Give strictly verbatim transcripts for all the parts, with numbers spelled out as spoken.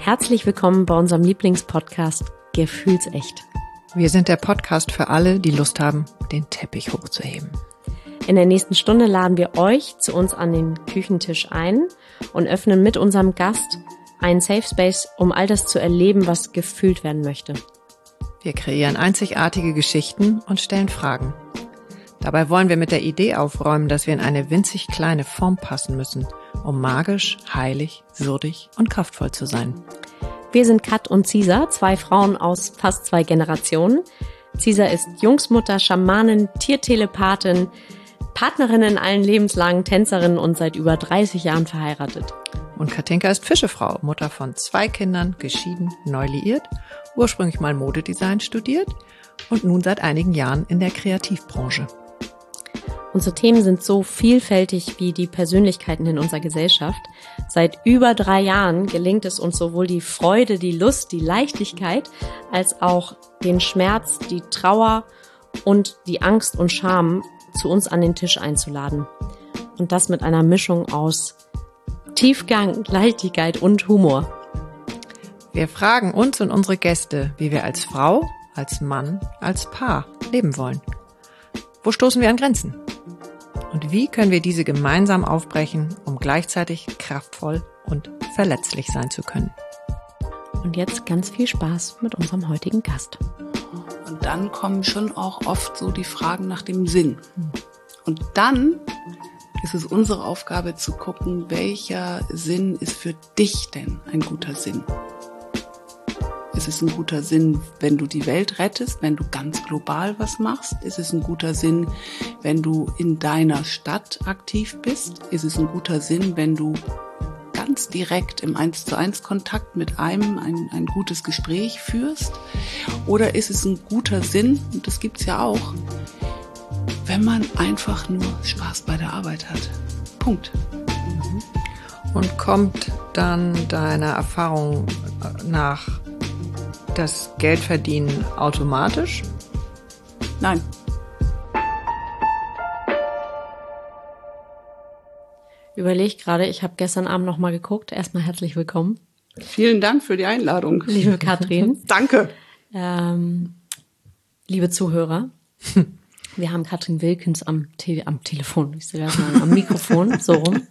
Herzlich willkommen bei unserem Lieblingspodcast Gefühlsecht. Wir sind der Podcast für alle, die Lust haben, den Teppich hochzuheben. In der nächsten Stunde laden wir euch zu uns an den Küchentisch ein und öffnen mit unserem Gast einen Safe Space, um all das zu erleben, was gefühlt werden möchte. Wir kreieren einzigartige Geschichten und stellen Fragen. Dabei wollen wir mit der Idee aufräumen, dass wir in eine winzig kleine Form passen müssen, um magisch, heilig, würdig und kraftvoll zu sein. Wir sind Kat und Cisa, zwei Frauen aus fast zwei Generationen. Cisa ist Jungsmutter, Schamanin, Tiertelepathin, Partnerin in allen Lebenslagen, Tänzerin und seit über dreißig Jahren verheiratet. Und Katinka ist Fischefrau, Mutter von zwei Kindern, geschieden, neu liiert, ursprünglich mal Modedesign studiert und nun seit einigen Jahren in der Kreativbranche. Unsere Themen sind so vielfältig wie die Persönlichkeiten in unserer Gesellschaft. Seit über drei Jahren gelingt es uns sowohl die Freude, die Lust, die Leichtigkeit, als auch den Schmerz, die Trauer und die Angst und Scham zu uns an den Tisch einzuladen. Und das mit einer Mischung aus Tiefgang, Leichtigkeit und Humor. Wir fragen uns und unsere Gäste, wie wir als Frau, als Mann, als Paar leben wollen. Wo stoßen wir an Grenzen? Und wie können wir diese gemeinsam aufbrechen, um gleichzeitig kraftvoll und verletzlich sein zu können? Und jetzt ganz viel Spaß mit unserem heutigen Gast. Und dann kommen schon auch oft so die Fragen nach dem Sinn. Und dann ist es unsere Aufgabe zu gucken, welcher Sinn ist für dich denn ein guter Sinn? Ist es ein guter Sinn, wenn du die Welt rettest, wenn du ganz global was machst? Ist es ein guter Sinn, wenn du in deiner Stadt aktiv bist? Ist es ein guter Sinn, wenn du ganz direkt im eins zu eins Kontakt mit einem ein, ein gutes Gespräch führst? Oder ist es ein guter Sinn, und das gibt's ja auch, wenn man einfach nur Spaß bei der Arbeit hat? Punkt. Und kommt dann deiner Erfahrung nach das Geldverdienen automatisch? Nein. Überleg gerade, ich habe gestern Abend noch mal geguckt. Erstmal herzlich willkommen. Vielen Dank für die Einladung. Liebe Katrin. Danke. Ähm, liebe Zuhörer, wir haben Katrin Wilkens am, Te- am Telefon, ich sage mal, am Mikrofon, so rum.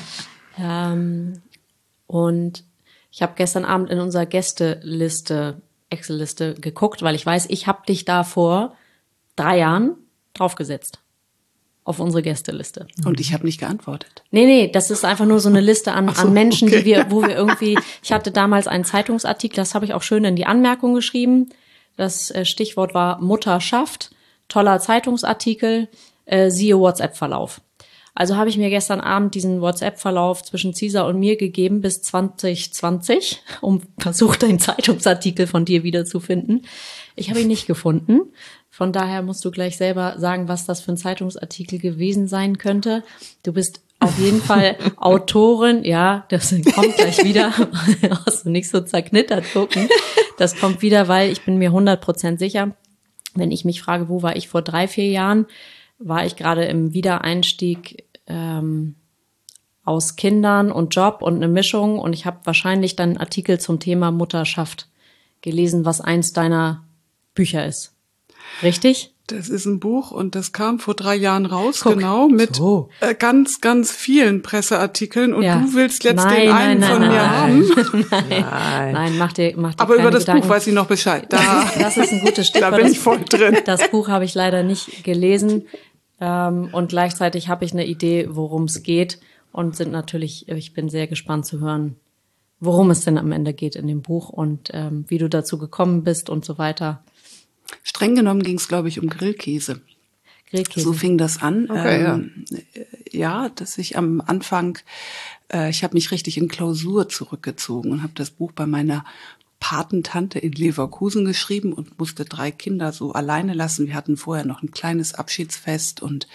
Ähm, und ich habe gestern Abend in unserer Gästeliste, Excel-Liste geguckt, weil ich weiß, ich habe dich da vor drei Jahren draufgesetzt. Auf unsere Gästeliste. Und ich habe nicht geantwortet. Nee, nee, das ist einfach nur so eine Liste an, so, an Menschen, okay. die wir, wo wir irgendwie, ich hatte damals einen Zeitungsartikel, das habe ich auch schön in die Anmerkung geschrieben. Das Stichwort war Mutterschaft, toller Zeitungsartikel, äh, siehe WhatsApp-Verlauf. Also habe ich mir gestern Abend diesen WhatsApp-Verlauf zwischen Cisa und mir gegeben bis zwanzig zwanzig, um versucht, einen Zeitungsartikel von dir wiederzufinden. Ich habe ihn nicht gefunden. Von daher musst du gleich selber sagen, was das für ein Zeitungsartikel gewesen sein könnte. Du bist auf jeden Fall Autorin. Ja, das kommt gleich wieder. Hast du nicht so zerknittert gucken. Das kommt wieder, weil ich bin mir hundert Prozent sicher, wenn ich mich frage, wo war ich vor drei, vier Jahren, war ich gerade im Wiedereinstieg ähm, aus Kindern und Job und eine Mischung. Und ich habe wahrscheinlich dann einen Artikel zum Thema Mutterschaft gelesen, was eins deiner Bücher ist. Richtig? Das ist ein Buch und das kam vor drei Jahren raus, Guck. genau, mit So. äh, ganz, ganz vielen Presseartikeln. Und Ja. du willst jetzt Nein, den einen nein, von nein, mir nein. haben. Nein, Nein. nein, mach dir, mach dir Aber keine über das Gedanken. Buch weiß ich noch Bescheid. Da, Das ist ein gutes da Stichwort. bin Das- ich voll drin. Das Buch habe ich leider nicht gelesen. Ähm, und gleichzeitig habe ich eine Idee, worum es geht. Und sind natürlich, ich bin sehr gespannt zu hören, worum es denn am Ende geht in dem Buch und ähm, wie du dazu gekommen bist und so weiter. Streng genommen ging es, glaube ich, um Grillkäse. Grillkäse. So fing das an. Okay, ähm, ja. ja, dass ich am Anfang, äh, ich habe mich richtig in Klausur zurückgezogen und habe das Buch bei meiner Patentante in Leverkusen geschrieben und musste drei Kinder so alleine lassen. Wir hatten vorher noch ein kleines Abschiedsfest und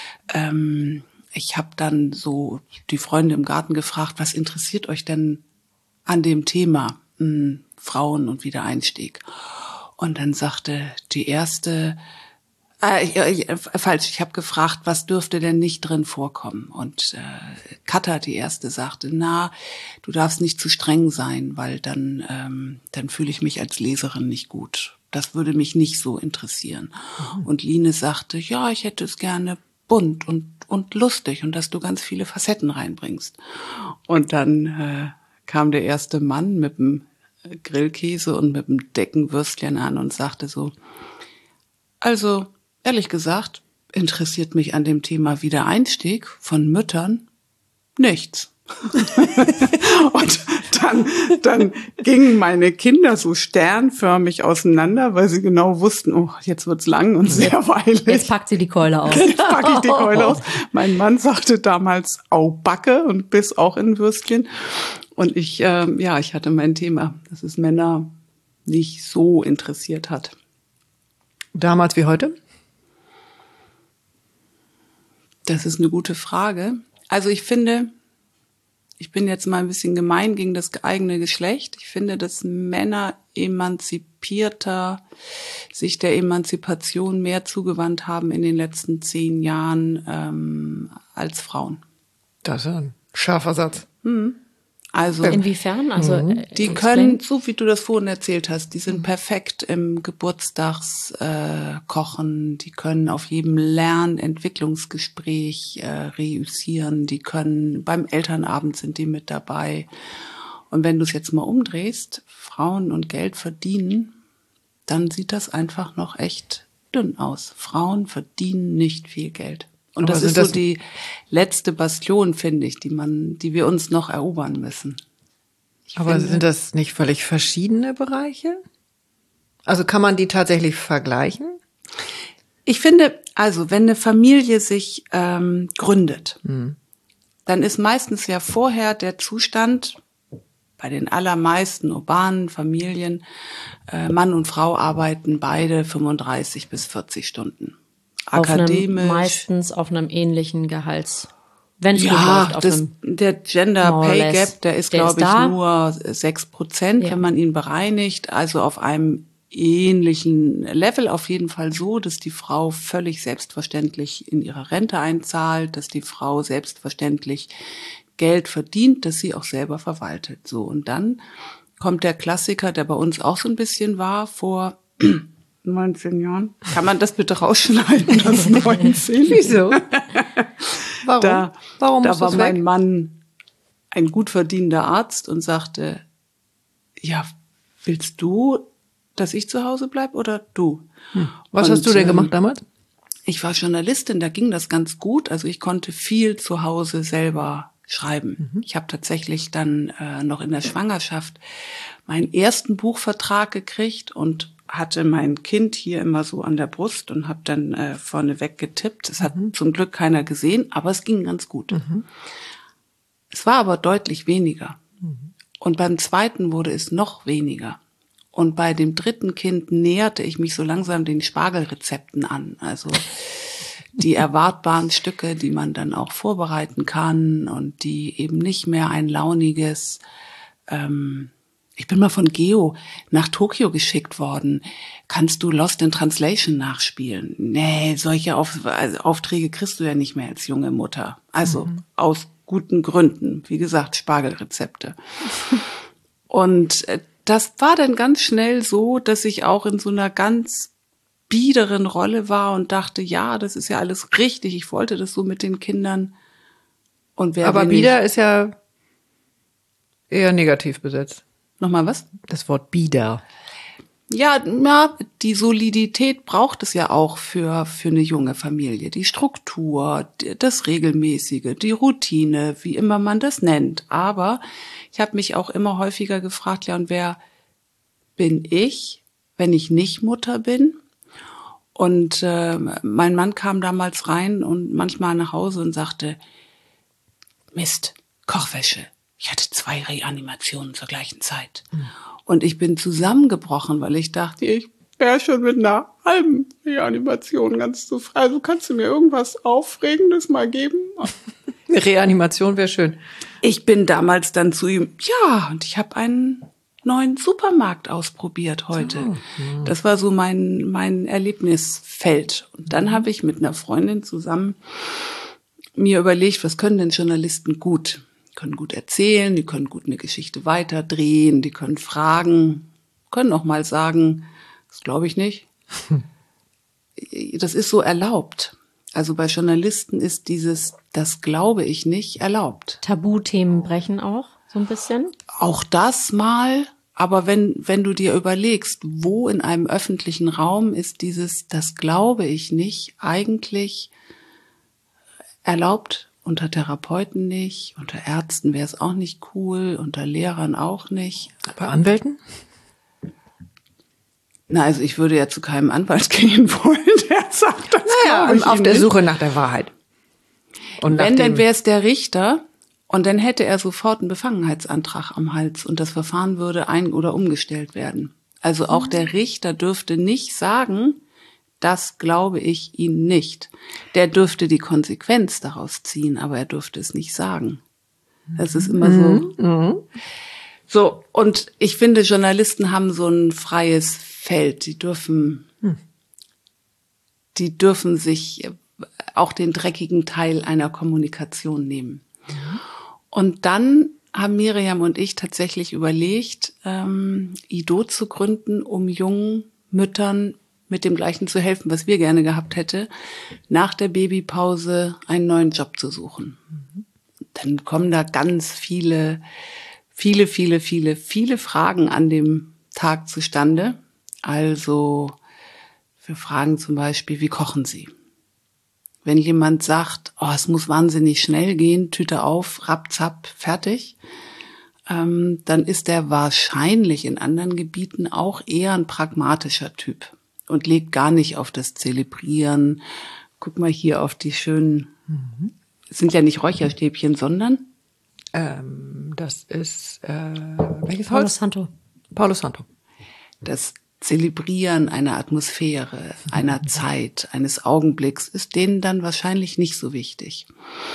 ähm, ich habe dann so die Freunde im Garten gefragt, was interessiert euch denn an dem Thema mh, Frauen und Wiedereinstieg? Und dann sagte die erste, Äh, ich, äh, falsch, ich habe gefragt, was dürfte denn nicht drin vorkommen? Und äh, Katha, die erste, sagte, na, du darfst nicht zu streng sein, weil dann, ähm, dann fühle ich mich als Leserin nicht gut. Das würde mich nicht so interessieren. Mhm. Und Line sagte, ja, ich hätte es gerne bunt und, und lustig und dass du ganz viele Facetten reinbringst. Und dann äh, kam der erste Mann mit dem Grillkäse und mit dem Deckenwürstchen an und sagte so, also ehrlich gesagt, interessiert mich an dem Thema Wiedereinstieg von Müttern nichts. Und dann, dann gingen meine Kinder so sternförmig auseinander, weil sie genau wussten, oh, jetzt wird's lang und sehr weilig. Jetzt packt sie die Keule aus. Jetzt packe ich die Keule aus. Mein Mann sagte damals Au Backe und biss auch in Würstchen. Und ich, äh, ja, ich hatte mein Thema, dass es Männer nicht so interessiert hat. Damals wie heute? Das ist eine gute Frage. Also ich finde, ich bin jetzt mal ein bisschen gemein gegen das eigene Geschlecht. Ich finde, dass Männer emanzipierter sich der Emanzipation mehr zugewandt haben in den letzten zehn Jahren ähm, als Frauen. Das ist ein scharfer Satz. Mhm. Also inwiefern? Also mhm. die können, so wie du das vorhin erzählt hast, die sind perfekt im Geburtstagskochen, äh, die können auf jedem Lernentwicklungsgespräch äh, reüssieren, die können beim Elternabend sind die mit dabei. Und wenn du es jetzt mal umdrehst, Frauen und Geld verdienen, dann sieht das einfach noch echt dünn aus. Frauen verdienen nicht viel Geld. Und das ist so die letzte Bastion, finde ich, die man, die wir uns noch erobern müssen. Ich aber finde, sind das nicht völlig verschiedene Bereiche? Also kann man die tatsächlich vergleichen? Ich finde, also wenn eine Familie sich ähm, gründet, hm. dann ist meistens ja vorher der Zustand, bei den allermeisten urbanen Familien, äh, Mann und Frau arbeiten beide fünfunddreißig bis vierzig Stunden. Akademisch. Auf einem, meistens auf einem ähnlichen Gehalts. Wenn es ja, gut läuft, auf das, einem der Gender Pay Gap, der ist, glaube ich, da. nur sechs Prozent, ja. wenn man ihn bereinigt. Also auf einem ähnlichen Level auf jeden Fall so, dass die Frau völlig selbstverständlich in ihre Rente einzahlt, dass die Frau selbstverständlich Geld verdient, das sie auch selber verwaltet. So, und dann kommt der Klassiker, der bei uns auch so ein bisschen war, vor neunzehn Jahren. Kann man das bitte rausschneiden, das neunzehn? Wieso? Warum? Da, Warum da war das mein weg? Mann ein gut verdienender Arzt und sagte, ja, willst du, dass ich zu Hause bleib oder du? Hm. Was und, hast du denn gemacht ähm, damals? Ich war Journalistin, da ging das ganz gut. Also ich konnte viel zu Hause selber schreiben. Mhm. Ich habe tatsächlich dann äh, noch in der Schwangerschaft meinen ersten Buchvertrag gekriegt und hatte mein Kind hier immer so an der Brust und habe dann äh, vorneweg getippt. Es hat mhm. zum Glück keiner gesehen, aber es ging ganz gut. Mhm. Es war aber deutlich weniger. Mhm. Und beim zweiten wurde es noch weniger. Und bei dem dritten Kind näherte ich mich so langsam den Spargelrezepten an. Also die erwartbaren Stücke, die man dann auch vorbereiten kann und die eben nicht mehr ein launiges... Ähm, Ich bin mal von Geo nach Tokio geschickt worden. Kannst du Lost in Translation nachspielen? Nee, solche Auf- also Aufträge kriegst du ja nicht mehr als junge Mutter. Also mhm. aus guten Gründen. Wie gesagt, Spargelrezepte. Und das war dann ganz schnell so, dass ich auch in so einer ganz biederen Rolle war und dachte, ja, das ist ja alles richtig. Ich wollte das so mit den Kindern. Und wer Aber bieder ist ja eher negativ besetzt. Nochmal was? Das Wort bieder. Ja, ja, die Solidität braucht es ja auch für für eine junge Familie. Die Struktur, das Regelmäßige, die Routine, wie immer man das nennt. Aber ich habe mich auch immer häufiger gefragt, ja, und wer bin ich, wenn ich nicht Mutter bin? Und äh, mein Mann kam damals rein und manchmal nach Hause und sagte, Mist, Kochwäsche. Ich hatte zwei Reanimationen zur gleichen Zeit. Mhm. Und ich bin zusammengebrochen, weil ich dachte, ich wäre schon mit einer halben Reanimation ganz zufrieden. Also kannst du mir irgendwas Aufregendes mal geben? Reanimation wäre schön. Ich bin damals dann zu ihm, ja, und ich habe einen neuen Supermarkt ausprobiert heute. Oh, ja. Das war so mein, mein Erlebnisfeld. Und dann habe ich mit einer Freundin zusammen mir überlegt, was können denn Journalisten gut? Die können gut erzählen, die können gut eine Geschichte weiterdrehen, die können fragen, können auch mal sagen, das glaube ich nicht. Das ist so erlaubt. Also bei Journalisten ist dieses, das glaube ich nicht, erlaubt. Tabuthemen brechen auch so ein bisschen? Auch das mal. Aber wenn, wenn du dir überlegst, wo in einem öffentlichen Raum ist dieses, das glaube ich nicht, eigentlich erlaubt, unter Therapeuten nicht, unter Ärzten wäre es auch nicht cool, unter Lehrern auch nicht. Bei Anwälten? Na, also ich würde ja zu keinem Anwalt gehen wollen, der sagt, das naja, glaube ich auf ihm der nicht. Suche nach der Wahrheit. Und wenn, dann wäre es der Richter und dann hätte er sofort einen Befangenheitsantrag am Hals und das Verfahren würde ein- oder umgestellt werden. Also auch der Richter dürfte nicht sagen, das glaube ich Ihnen nicht. Der dürfte die Konsequenz daraus ziehen, aber er dürfte es nicht sagen. Das ist immer so. Mhm. So, und ich finde, Journalisten haben so ein freies Feld. Die dürfen, hm. die dürfen sich auch den dreckigen Teil einer Kommunikation nehmen. Mhm. Und dann haben Miriam und ich tatsächlich überlegt, ähm, I D O zu gründen, um jungen Müttern mit dem Gleichen zu helfen, was wir gerne gehabt hätte, nach der Babypause einen neuen Job zu suchen. Mhm. Dann kommen da ganz viele, viele, viele, viele, viele Fragen an dem Tag zustande. Also wir fragen zum Beispiel, wie kochen Sie? Wenn jemand sagt, oh, es muss wahnsinnig schnell gehen, Tüte auf, rapp, fertig, ähm, dann ist er wahrscheinlich in anderen Gebieten auch eher ein pragmatischer Typ und legt gar nicht auf das Zelebrieren. Guck mal hier auf die schönen, mhm. es sind ja nicht Räucherstäbchen, sondern? Ähm, das ist, äh, welches Palo Holz? Santo. Palo Santo. Das Zelebrieren einer Atmosphäre, einer Zeit, eines Augenblicks ist denen dann wahrscheinlich nicht so wichtig.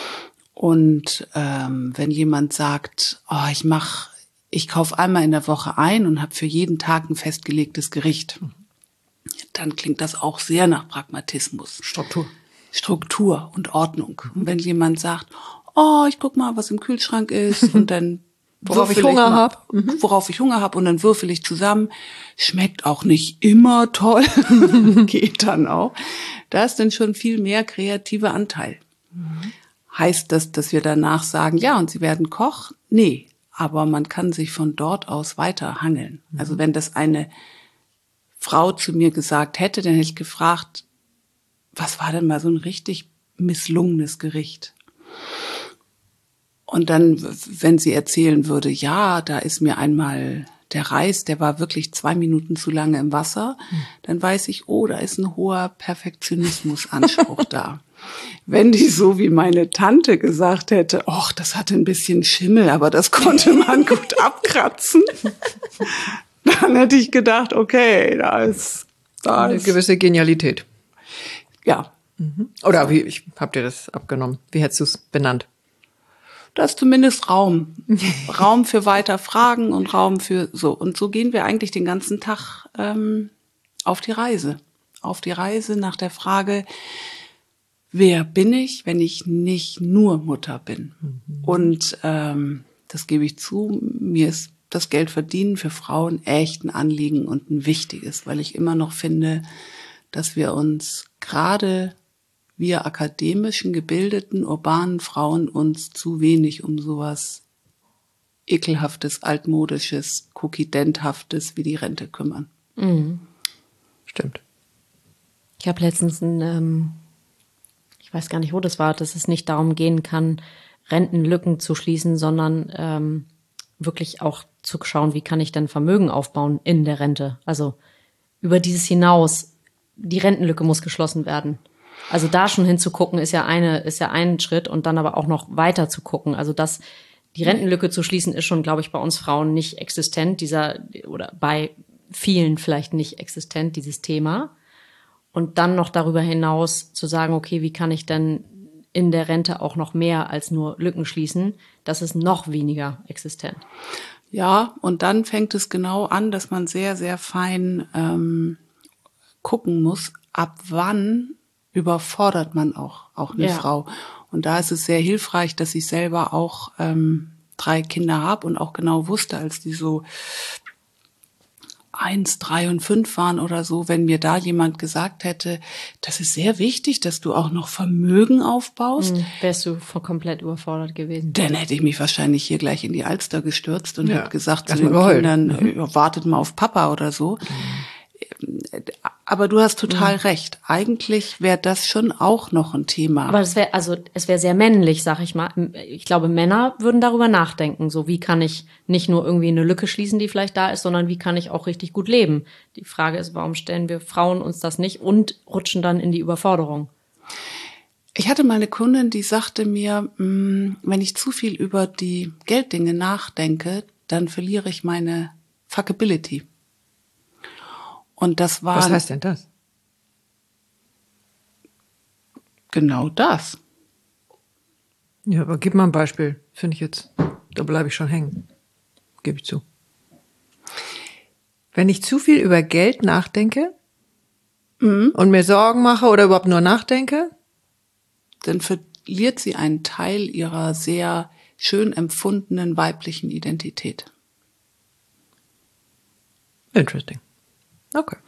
Und ähm, wenn jemand sagt, oh, ich mach, ich kaufe einmal in der Woche ein und habe für jeden Tag ein festgelegtes Gericht, dann klingt das auch sehr nach Pragmatismus. Struktur. Struktur und Ordnung. Und wenn jemand sagt, oh, ich guck mal, was im Kühlschrank ist und dann Worauf ich Hunger habe. Mhm. Worauf ich Hunger habe und dann würfel ich zusammen. Schmeckt auch nicht immer toll. Geht dann auch. Da ist dann schon viel mehr kreativer Anteil. Mhm. Heißt das, dass wir danach sagen, ja, und Sie werden Koch? Nee, aber man kann sich von dort aus weiter hangeln. Mhm. Also wenn das eine Frau zu mir gesagt hätte, dann hätte ich gefragt, was war denn mal so ein richtig misslungenes Gericht? Und dann, wenn sie erzählen würde, ja, da ist mir einmal der Reis, der war wirklich zwei Minuten zu lange im Wasser, hm. dann weiß ich, oh, da ist ein hoher Perfektionismusanspruch da. Wenn die so wie meine Tante gesagt hätte, ach, das hatte ein bisschen Schimmel, aber das konnte man gut abkratzen, dann hätte ich gedacht, okay, da ist, da eine ist gewisse Genialität. Ja. Mhm. Oder wie, ich hab dir das abgenommen. Wie hättest du es benannt? Da ist zumindest Raum. Raum für weiter Fragen und Raum für so. Und so gehen wir eigentlich den ganzen Tag ähm, auf die Reise. Auf die Reise nach der Frage, wer bin ich, wenn ich nicht nur Mutter bin? Mhm. Und ähm, das gebe ich zu, mir ist das Geld verdienen für Frauen echt ein Anliegen und ein wichtiges, weil ich immer noch finde, dass wir uns gerade wir akademischen, gebildeten, urbanen Frauen uns zu wenig um sowas ekelhaftes, altmodisches, kokidenthaftes wie die Rente kümmern. Mhm. Stimmt. Ich habe letztens ein, ähm, ich weiß gar nicht, wo das war, dass es nicht darum gehen kann, Rentenlücken zu schließen, sondern ähm, wirklich auch zu schauen, wie kann ich denn Vermögen aufbauen in der Rente. Also über dieses hinaus, die Rentenlücke muss geschlossen werden. Also da schon hinzugucken, ist ja eine, ist ja ein Schritt und dann aber auch noch weiter zu gucken. Also das, die Rentenlücke zu schließen, ist schon, glaube ich, bei uns Frauen nicht existent, dieser, oder bei vielen vielleicht nicht existent, dieses Thema. Und dann noch darüber hinaus zu sagen, okay, wie kann ich denn in der Rente auch noch mehr als nur Lücken schließen? Das ist noch weniger existent. Ja, und dann fängt es genau an, dass man sehr, sehr fein ähm, gucken muss, ab wann überfordert man auch, auch eine Ja. Frau. Und da ist es sehr hilfreich, dass ich selber auch ähm, drei Kinder habe und auch genau wusste, als die so eins, drei und fünf waren oder so, wenn mir da jemand gesagt hätte, das ist sehr wichtig, dass du auch noch Vermögen aufbaust, Mhm. Wärst du voll komplett überfordert gewesen. dann hätte ich mich wahrscheinlich hier gleich in die Alster gestürzt und Ja. hätte gesagt zu Erst mal den geheult. Kindern, Mhm. ja, wartet mal auf Papa oder so. Aber du hast total Mhm. recht. Eigentlich wäre das schon auch noch ein Thema. Aber es wäre, also es wäre sehr männlich, sag ich mal. Ich glaube, Männer würden darüber nachdenken. So, wie kann ich nicht nur irgendwie eine Lücke schließen, die vielleicht da ist, sondern wie kann ich auch richtig gut leben? Die Frage ist, warum stellen wir Frauen uns das nicht und rutschen dann in die Überforderung? Ich hatte mal eine Kundin, die sagte mir, mh, wenn ich zu viel über die Gelddinge nachdenke, dann verliere ich meine Fuckability. Und das war Was heißt denn das? genau das. Ja, aber gib mal ein Beispiel, finde ich jetzt. Da bleibe ich schon hängen. Gebe ich zu. Wenn ich zu viel über Geld nachdenke Mhm. und mir Sorgen mache oder überhaupt nur nachdenke, Dann verliert sie einen Teil ihrer sehr schön empfundenen weiblichen Identität. interesting. Okay.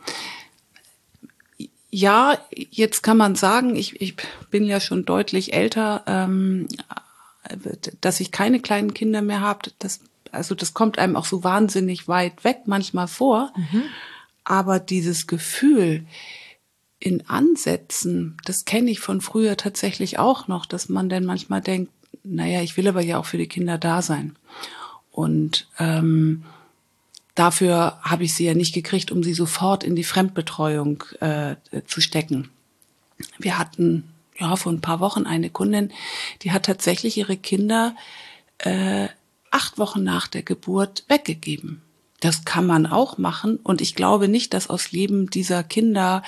Ja, jetzt kann man sagen, ich, ich bin ja schon deutlich älter, ähm, dass ich keine kleinen Kinder mehr habe. Das, also das kommt einem auch so wahnsinnig weit weg manchmal vor. Mhm. Aber dieses Gefühl in Ansätzen, das kenne ich von früher tatsächlich auch noch, dass man dann manchmal denkt, naja, ich will aber ja auch für die Kinder da sein. Und ähm, dafür habe ich sie ja nicht gekriegt, um sie sofort in die Fremdbetreuung äh, zu stecken. Wir hatten ja vor ein paar Wochen eine Kundin, die hat tatsächlich ihre Kinder äh, acht Wochen nach der Geburt weggegeben. Das kann man auch machen. Und ich glaube nicht, dass aus Leben dieser Kinder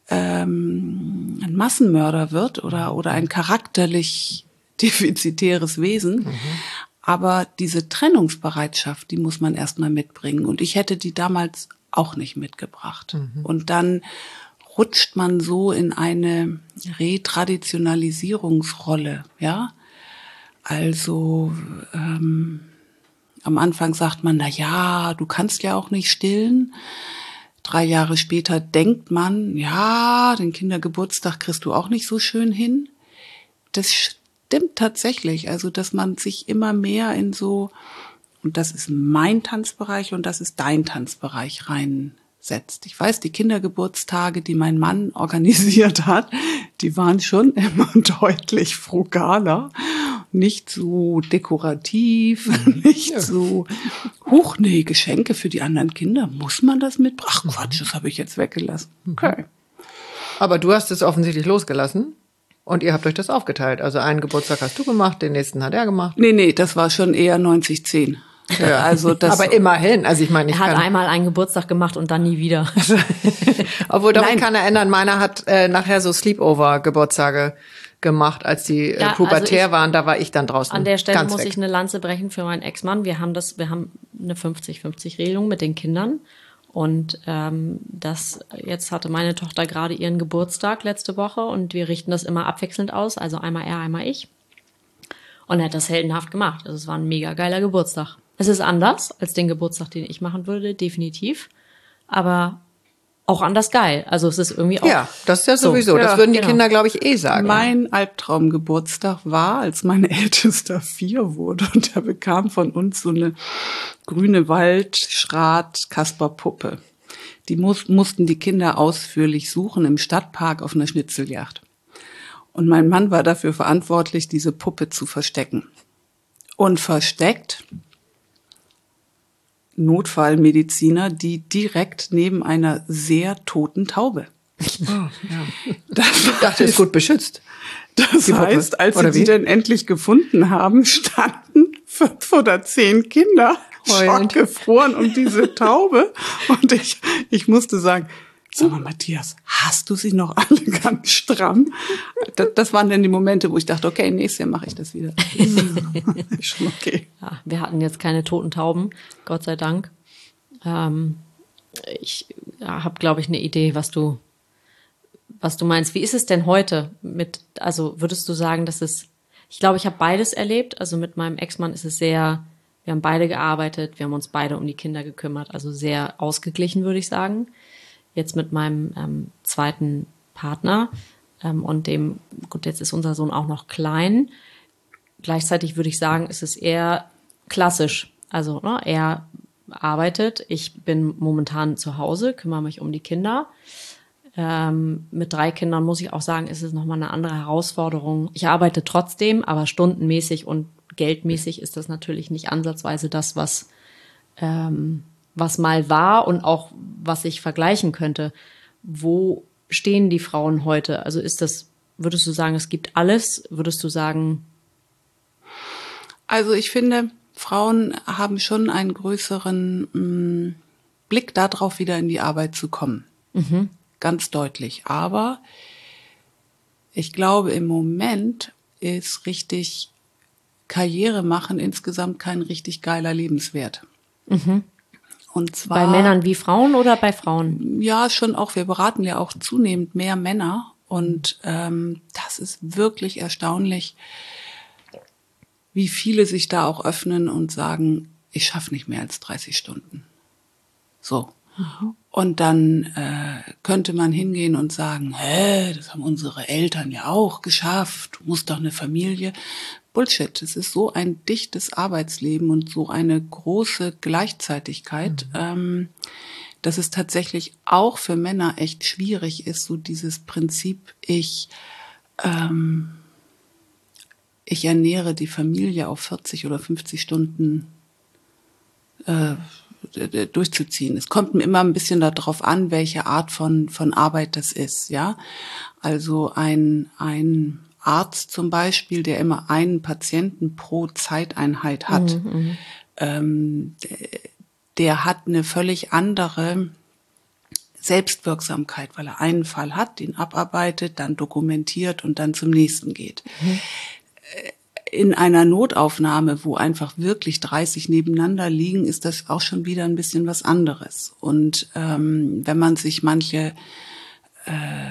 ähm, ein Massenmörder wird oder, oder ein charakterlich defizitäres Wesen. Mhm. Aber diese Trennungsbereitschaft, die muss man erstmal mitbringen. Und ich hätte die damals auch nicht mitgebracht. Mhm. Und dann rutscht man so in eine Retraditionalisierungsrolle, ja. Also ähm, am Anfang sagt man, na ja, du kannst ja auch nicht stillen. Drei Jahre später denkt man, ja, den Kindergeburtstag kriegst du auch nicht so schön hin. Das stimmt tatsächlich, also dass man sich immer mehr in so, und das ist mein Tanzbereich und das ist dein Tanzbereich reinsetzt. Ich weiß, die Kindergeburtstage, die mein Mann organisiert hat, die waren schon immer deutlich frugaler, nicht so dekorativ, nicht ja. so, huch, nee, Geschenke für die anderen Kinder, muss man das mitbringen? Ach Quatsch, das habe ich jetzt weggelassen. Okay. Aber du hast es offensichtlich losgelassen. Und ihr habt euch das aufgeteilt. Also einen Geburtstag hast du gemacht, den nächsten hat er gemacht. Nee, nee, das war schon eher neunzig zehn. Ja. Also das aber immerhin. Also ich meine, ich er hat kann einmal einen Geburtstag gemacht und dann nie wieder. Obwohl, doch, ich kann erinnern, meiner hat äh, nachher so Sleepover-Geburtstage gemacht, als die äh, ja, pubertär also ich, waren. Da war ich dann draußen. An der Stelle ganz muss weg. ich eine Lanze brechen für meinen Ex-Mann. Wir haben das, wir haben eine fünfzig fünfzig Regelung mit den Kindern. Und ähm, das jetzt hatte meine Tochter gerade ihren Geburtstag letzte Woche und wir richten das immer abwechselnd aus, also einmal er, einmal ich. Und er hat das heldenhaft gemacht. Also es war ein mega geiler Geburtstag. Es ist anders als den Geburtstag, den ich machen würde, definitiv. Aber auch anders geil. Also es ist irgendwie auch... Ja, das ist ja sowieso. So, das ja, würden die genau. Kinder, glaube ich, eh sagen. Mein Albtraumgeburtstag war, als mein Ältester vier wurde und er bekam von uns so eine grüne Waldschrat-Kasper-Puppe. Die muss, mussten die Kinder ausführlich suchen im Stadtpark auf einer Schnitzeljagd. Und mein Mann war dafür verantwortlich, diese Puppe zu verstecken. Und versteckt Notfallmediziner, die direkt neben einer sehr toten Taube. Oh, ja. Das ich dachte, ist gut beschützt. Das heißt, als sie die dann endlich gefunden haben, standen fünf oder zehn Kinder schockgefroren um diese Taube. Und ich, ich musste sagen, Sag mal, Matthias, hast du sie noch alle ganz stramm? Das, das waren dann die Momente, wo ich dachte, okay, nächstes Jahr mache ich das wieder. Schon okay. Ja, wir hatten jetzt keine toten Tauben, Gott sei Dank. Ähm, ich ja, habe, glaube ich, eine Idee, was du, was du meinst. Wie ist es denn heute mit, also würdest du sagen, dass es, ich glaube, ich habe beides erlebt. Also mit meinem Ex-Mann ist es sehr, wir haben beide gearbeitet, wir haben uns beide um die Kinder gekümmert, also sehr ausgeglichen, würde ich sagen. Jetzt mit meinem ähm, zweiten Partner ähm, und dem, gut, jetzt ist unser Sohn auch noch klein. Gleichzeitig würde ich sagen, ist es eher klassisch. Also ne, er arbeitet, ich bin momentan zu Hause, kümmere mich um die Kinder. Ähm, mit drei Kindern muss ich auch sagen, ist es nochmal eine andere Herausforderung. Ich arbeite trotzdem, aber stundenmäßig und geldmäßig ist das natürlich nicht ansatzweise das, was ähm, was mal war und auch was ich vergleichen könnte. Wo stehen die Frauen heute? Also ist das, würdest du sagen, es gibt alles? Würdest du sagen? Also ich finde, Frauen haben schon einen größeren mh, Blick darauf, wieder in die Arbeit zu kommen. Mhm. Ganz deutlich. Aber ich glaube, im Moment ist richtig Karriere machen insgesamt kein richtig geiler Lebenswert. Mhm. Und zwar, bei Männern wie Frauen oder bei Frauen? Ja, schon auch. Wir beraten ja auch zunehmend mehr Männer. Und ähm, das ist wirklich erstaunlich, wie viele sich da auch öffnen und sagen, ich schaffe nicht mehr als dreißig Stunden. So. Mhm. Und dann äh, könnte man hingehen und sagen, hä, das haben unsere Eltern ja auch geschafft. Du musst doch eine Familie. Bullshit. Es ist so ein dichtes Arbeitsleben und so eine große Gleichzeitigkeit, mhm. ähm, dass es tatsächlich auch für Männer echt schwierig ist, so dieses Prinzip, ich, ähm, ich ernähre die Familie auf vierzig oder fünfzig Stunden äh, durchzuziehen. Es kommt immer ein bisschen darauf an, welche Art von, von Arbeit das ist, ja. Also ein, ein Arzt zum Beispiel, der immer einen Patienten pro Zeiteinheit hat, mhm, ähm, der hat eine völlig andere Selbstwirksamkeit, weil er einen Fall hat, den abarbeitet, dann dokumentiert und dann zum nächsten geht. Mhm. In einer Notaufnahme, wo einfach wirklich dreißig nebeneinander liegen, ist das auch schon wieder ein bisschen was anderes. Und ähm, wenn man sich manche äh,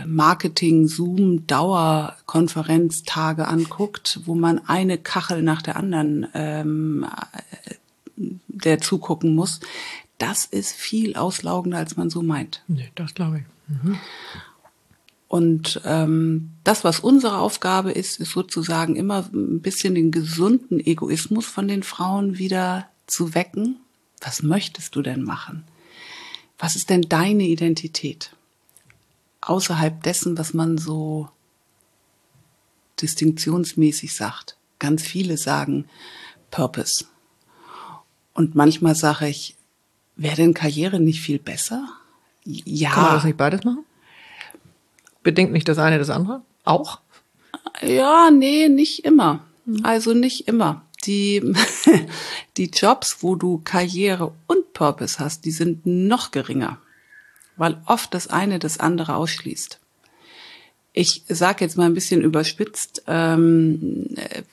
Marketing-Zoom-Dauerkonferenztage anguckt, wo man eine Kachel nach der anderen ähm, der zugucken muss, das ist viel auslaugender, als man so meint. Nee, das glaube ich. Mhm. Und ähm, das, was unsere Aufgabe ist, ist sozusagen immer ein bisschen den gesunden Egoismus von den Frauen wieder zu wecken. Was möchtest du denn machen? Was ist denn deine Identität? Außerhalb dessen, was man so distinktionsmäßig sagt. Ganz viele sagen Purpose. Und manchmal sage ich, wäre denn Karriere nicht viel besser? Ja. Kann man das nicht beides machen? Bedingt nicht das eine das andere? Auch? Ja, nee, nicht immer. Also nicht immer. Die, die Jobs, wo du Karriere und Purpose hast, die sind noch geringer, weil oft das eine das andere ausschließt. Ich sage jetzt mal ein bisschen überspitzt, ähm,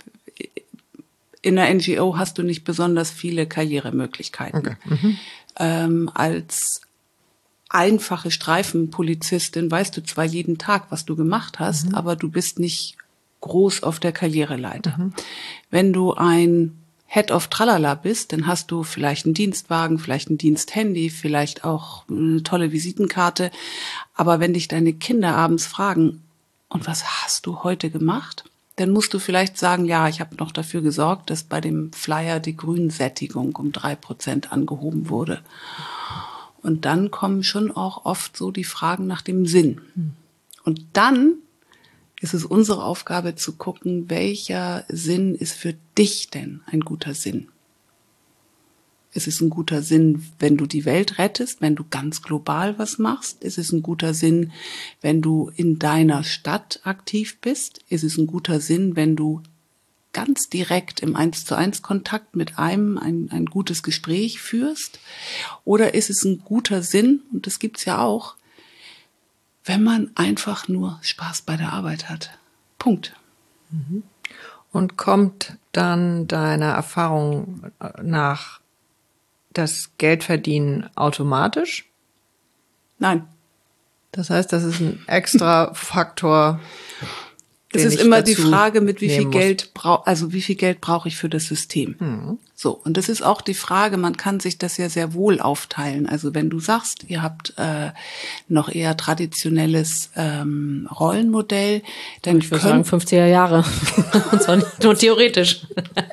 in der N G O hast du nicht besonders viele Karrieremöglichkeiten. Okay. Mhm. Ähm, als einfache Streifenpolizistin weißt du zwar jeden Tag, was du gemacht hast, mhm. aber du bist nicht groß auf der Karriereleiter. Mhm. Wenn du ein Head of Tralala bist, dann hast du vielleicht einen Dienstwagen, vielleicht ein Diensthandy, vielleicht auch eine tolle Visitenkarte. Aber wenn dich deine Kinder abends fragen, und was hast du heute gemacht? Dann musst du vielleicht sagen, ja, ich habe noch dafür gesorgt, dass bei dem Flyer die Grünsättigung um drei Prozent angehoben wurde. Und dann kommen schon auch oft so die Fragen nach dem Sinn. Und dann ist es unsere Aufgabe zu gucken, welcher Sinn ist für dich denn ein guter Sinn? Ist es ein guter Sinn, wenn du die Welt rettest, wenn du ganz global was machst? Ist es ein guter Sinn, wenn du in deiner Stadt aktiv bist? Ist es ein guter Sinn, wenn du ganz direkt im eins zu eins Kontakt mit einem ein, ein gutes Gespräch führst? Oder ist es ein guter Sinn, und das gibt's ja auch, wenn man einfach nur Spaß bei der Arbeit hat. Punkt. Und kommt dann deiner Erfahrung nach das Geldverdienen automatisch? Nein. Das heißt, das ist ein extra Faktor. Es ist immer die Frage, mit wie viel Geld brauche, also wie viel Geld brauche ich für das System. Mhm. So. Und das ist auch die Frage, man kann sich das ja sehr wohl aufteilen. Also wenn du sagst, ihr habt äh, noch eher traditionelles ähm, Rollenmodell, dann ich würde sagen fünfziger Jahre. Und zwar nicht nur theoretisch.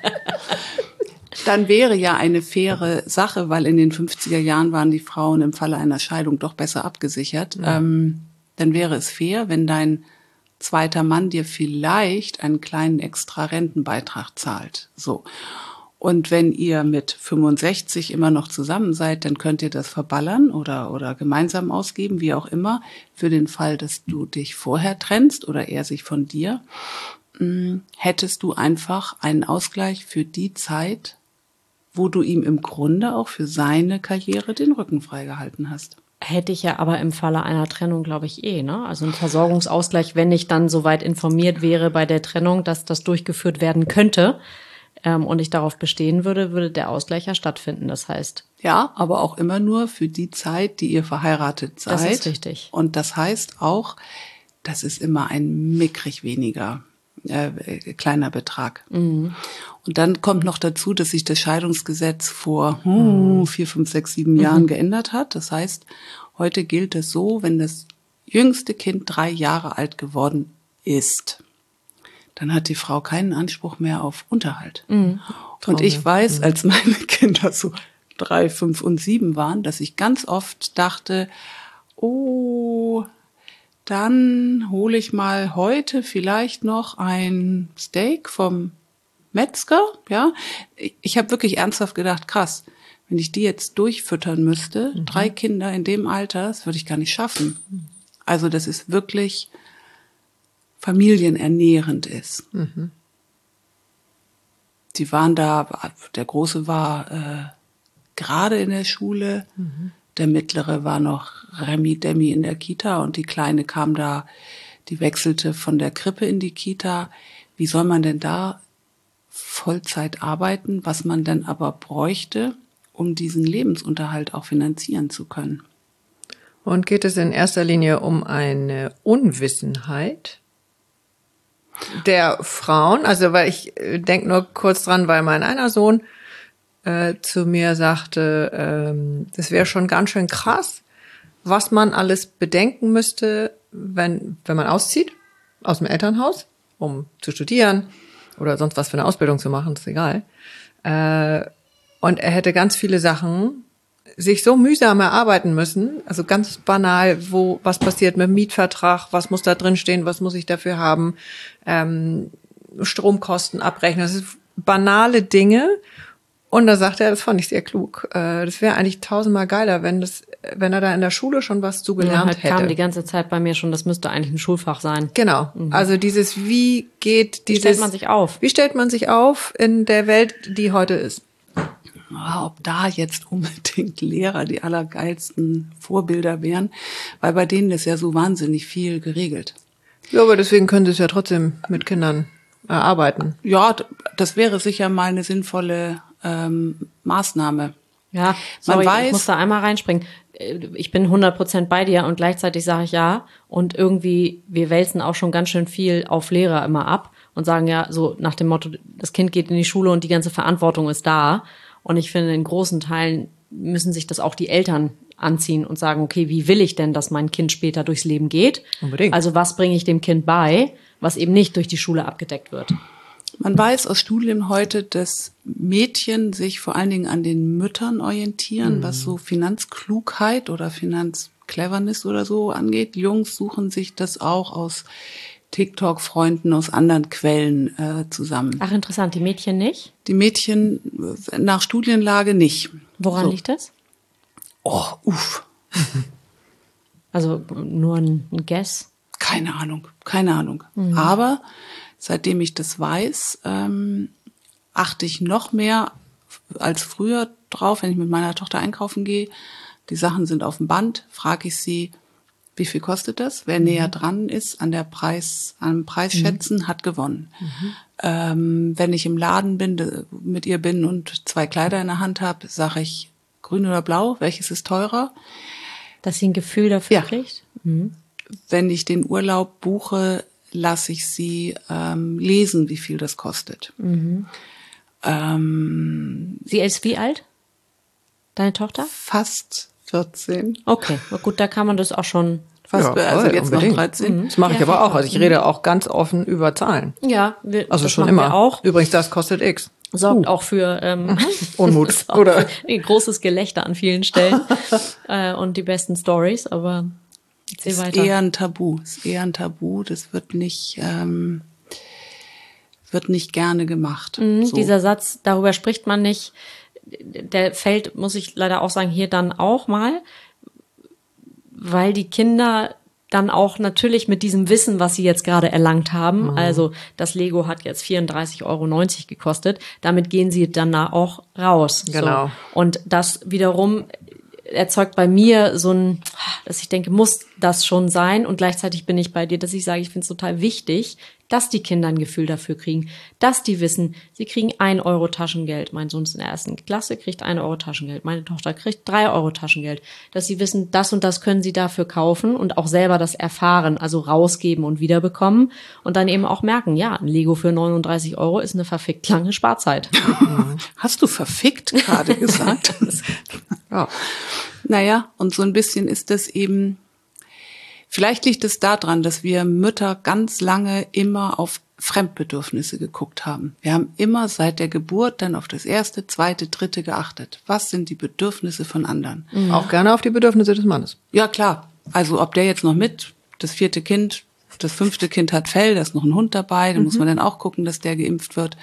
Dann wäre ja eine faire Sache, weil in den fünfziger Jahren waren die Frauen im Falle einer Scheidung doch besser abgesichert. Ja. Ähm, dann wäre es fair, wenn dein zweiter Mann dir vielleicht einen kleinen extra Rentenbeitrag zahlt. So. Und wenn ihr mit fünfundsechzig immer noch zusammen seid, dann könnt ihr das verballern oder, oder gemeinsam ausgeben, wie auch immer, für den Fall, dass du dich vorher trennst oder er sich von dir, mh, hättest du einfach einen Ausgleich für die Zeit, wo du ihm im Grunde auch für seine Karriere den Rücken freigehalten hast. Hätte ich ja aber im Falle einer Trennung, glaube ich, eh, ne? Also ein Versorgungsausgleich, wenn ich dann soweit informiert wäre bei der Trennung, dass das durchgeführt werden könnte ähm, und ich darauf bestehen würde, würde der Ausgleich ja stattfinden. Das heißt. Ja, aber auch immer nur für die Zeit, die ihr verheiratet seid. Das ist richtig. Und das heißt auch, das ist immer ein mickrig weniger äh, kleiner Betrag. Mhm. Und dann kommt noch dazu, dass sich das Scheidungsgesetz vor hm, vier, fünf, sechs, sieben Jahren mhm. geändert hat. Das heißt, heute gilt es so, wenn das jüngste Kind drei Jahre alt geworden ist, dann hat die Frau keinen Anspruch mehr auf Unterhalt. Mhm. Und ich weiß, mhm. als meine Kinder so drei, fünf und sieben waren, dass ich ganz oft dachte, oh, dann hole ich mal heute vielleicht noch ein Steak vom Metzger, ja. Ich, ich habe wirklich ernsthaft gedacht, krass, wenn ich die jetzt durchfüttern müsste, mhm. drei Kinder in dem Alter, das würde ich gar nicht schaffen. Also, dass es wirklich familienernährend ist. Mhm. Die waren da, der Große war äh, gerade in der Schule, mhm. der Mittlere war noch Remi-Demi in der Kita und die Kleine kam da, die wechselte von der Krippe in die Kita. Wie soll man denn da Vollzeit arbeiten, was man dann aber bräuchte, um diesen Lebensunterhalt auch finanzieren zu können? Und geht es in erster Linie um eine Unwissenheit der Frauen? Also, weil ich denke nur kurz dran, weil mein einer Sohn äh, zu mir sagte, ähm, das wäre schon ganz schön krass, was man alles bedenken müsste, wenn, wenn man auszieht aus dem Elternhaus, um zu studieren oder sonst was für eine Ausbildung zu machen, ist egal. Äh, und er hätte ganz viele Sachen sich so mühsam erarbeiten müssen, also ganz banal, wo was passiert mit dem Mietvertrag, was muss da drin stehen, was muss ich dafür haben, ähm, Stromkosten abrechnen, das sind banale Dinge. Und da sagte er, das fand ich sehr klug. Äh, das wäre eigentlich tausendmal geiler, wenn das, wenn er da in der Schule schon was zu gelernt ja, halt hätte. Kam die ganze Zeit bei mir schon, das müsste eigentlich ein Schulfach sein. Genau. Mhm. Also dieses, wie geht dieses... Wie stellt man sich auf? Wie stellt man sich auf in der Welt, die heute ist? Ob da jetzt unbedingt Lehrer die allergeilsten Vorbilder wären, weil bei denen ist ja so wahnsinnig viel geregelt. Ja, aber deswegen können sie es ja trotzdem mit Kindern erarbeiten. Ja, das wäre sicher mal eine sinnvolle ähm, Maßnahme. Ja, sorry, man weiß, ich muss da einmal reinspringen. Ich bin hundert Prozent bei dir und gleichzeitig sage ich ja. Und irgendwie, wir wälzen auch schon ganz schön viel auf Lehrer immer ab und sagen ja so nach dem Motto, das Kind geht in die Schule und die ganze Verantwortung ist da. Und ich finde, in großen Teilen müssen sich das auch die Eltern anziehen und sagen, okay, wie will ich denn, dass mein Kind später durchs Leben geht? Unbedingt. Also was bringe ich dem Kind bei, was eben nicht durch die Schule abgedeckt wird? Man weiß aus Studien heute, dass Mädchen sich vor allen Dingen an den Müttern orientieren, mhm. was so Finanzklugheit oder Finanzcleverness oder so angeht. Jungs suchen sich das auch aus TikTok-Freunden, aus anderen Quellen äh, zusammen. Ach, interessant. Die Mädchen nicht? Die Mädchen nach Studienlage nicht. Woran so. liegt das? Oh, uff. Also nur ein, ein Guess? Keine Ahnung, keine Ahnung. Mhm. Aber seitdem ich das weiß, ähm, achte ich noch mehr als früher drauf, wenn ich mit meiner Tochter einkaufen gehe. Die Sachen sind auf dem Band, frage ich sie, wie viel kostet das? Wer mhm. näher dran ist an der Preis, am Preisschätzen, mhm. hat gewonnen. Mhm. Ähm, wenn ich im Laden bin, mit ihr bin und zwei Kleider in der Hand habe, sage ich grün oder blau, welches ist teurer? Dass sie ein Gefühl dafür ja. kriegt? Mhm. Wenn ich den Urlaub buche, lasse ich sie ähm, lesen, wie viel das kostet. Mhm. Ähm, sie ist wie alt? Deine Tochter? Fast vierzehn. Okay, na gut, da kann man das auch schon... Fast, ja, also voll, jetzt unbedingt. noch dreizehn. Das mache ich ja, aber auch. Also ich rede auch ganz offen über Zahlen. Ja, wir, also das schon machen immer. Wir auch. Übrigens, das kostet X. Sorgt uh. auch für ähm, Unmut sorgt oder für ein großes Gelächter an vielen Stellen äh, und die besten Stories. Aber ist weiter. eher ein Tabu. Ist eher ein Tabu. Das wird nicht ähm, wird nicht gerne gemacht. Mhm, so. Dieser Satz, darüber spricht man nicht. Der fällt, muss ich leider auch sagen, hier dann auch mal, weil die Kinder dann auch natürlich mit diesem Wissen, was sie jetzt gerade erlangt haben, mhm. also das Lego hat jetzt vierunddreißig Euro neunzig gekostet, damit gehen sie dann auch raus. Genau. So. Und das wiederum erzeugt bei mir so ein, dass ich denke, muss das schon sein? Und gleichzeitig bin ich bei dir, dass ich sage, ich finde es total wichtig, dass die Kinder ein Gefühl dafür kriegen, dass die wissen, sie kriegen ein Euro Taschengeld. Mein Sohn ist in der ersten Klasse, kriegt ein Euro Taschengeld. Meine Tochter kriegt drei Euro Taschengeld. Dass sie wissen, das und das können sie dafür kaufen und auch selber das erfahren, also rausgeben und wiederbekommen. Und dann eben auch merken, ja, ein Lego für neununddreißig Euro ist eine verfickt lange Sparzeit. Hast du verfickt gerade gesagt? Ja. Naja, und so ein bisschen ist das eben, vielleicht liegt es daran, dass wir Mütter ganz lange immer auf Fremdbedürfnisse geguckt haben. Wir haben immer seit der Geburt dann auf das erste, zweite, dritte geachtet. Was sind die Bedürfnisse von anderen? Mhm. Auch gerne auf die Bedürfnisse des Mannes. Ja, klar. Also ob der jetzt noch mit, das vierte Kind, das fünfte Kind hat Fell, da ist noch ein Hund dabei, da mhm. muss man dann auch gucken, dass der geimpft wird.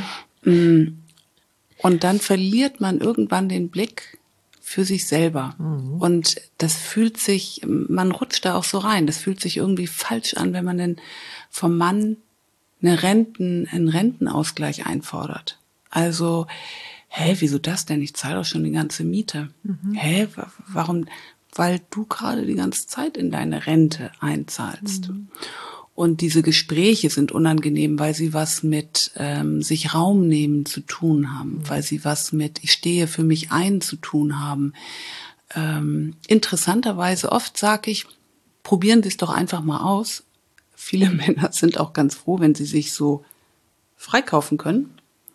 Mhm. Und dann verliert man irgendwann den Blick für sich selber. Mhm. Und das fühlt sich, man rutscht da auch so rein, das fühlt sich irgendwie falsch an, wenn man dann vom Mann eine Renten, einen Rentenausgleich einfordert. Also, hä, wieso das denn? Ich zahle doch schon die ganze Miete. Mhm. Hä, warum? Weil du gerade die ganze Zeit in deine Rente einzahlst. Mhm. Und diese Gespräche sind unangenehm, weil sie was mit ähm, sich Raum nehmen zu tun haben, mhm. weil sie was mit ich stehe für mich ein zu tun haben. Ähm, interessanterweise oft sage ich, probieren Sie es doch einfach mal aus. Viele Männer sind auch ganz froh, wenn sie sich so freikaufen können.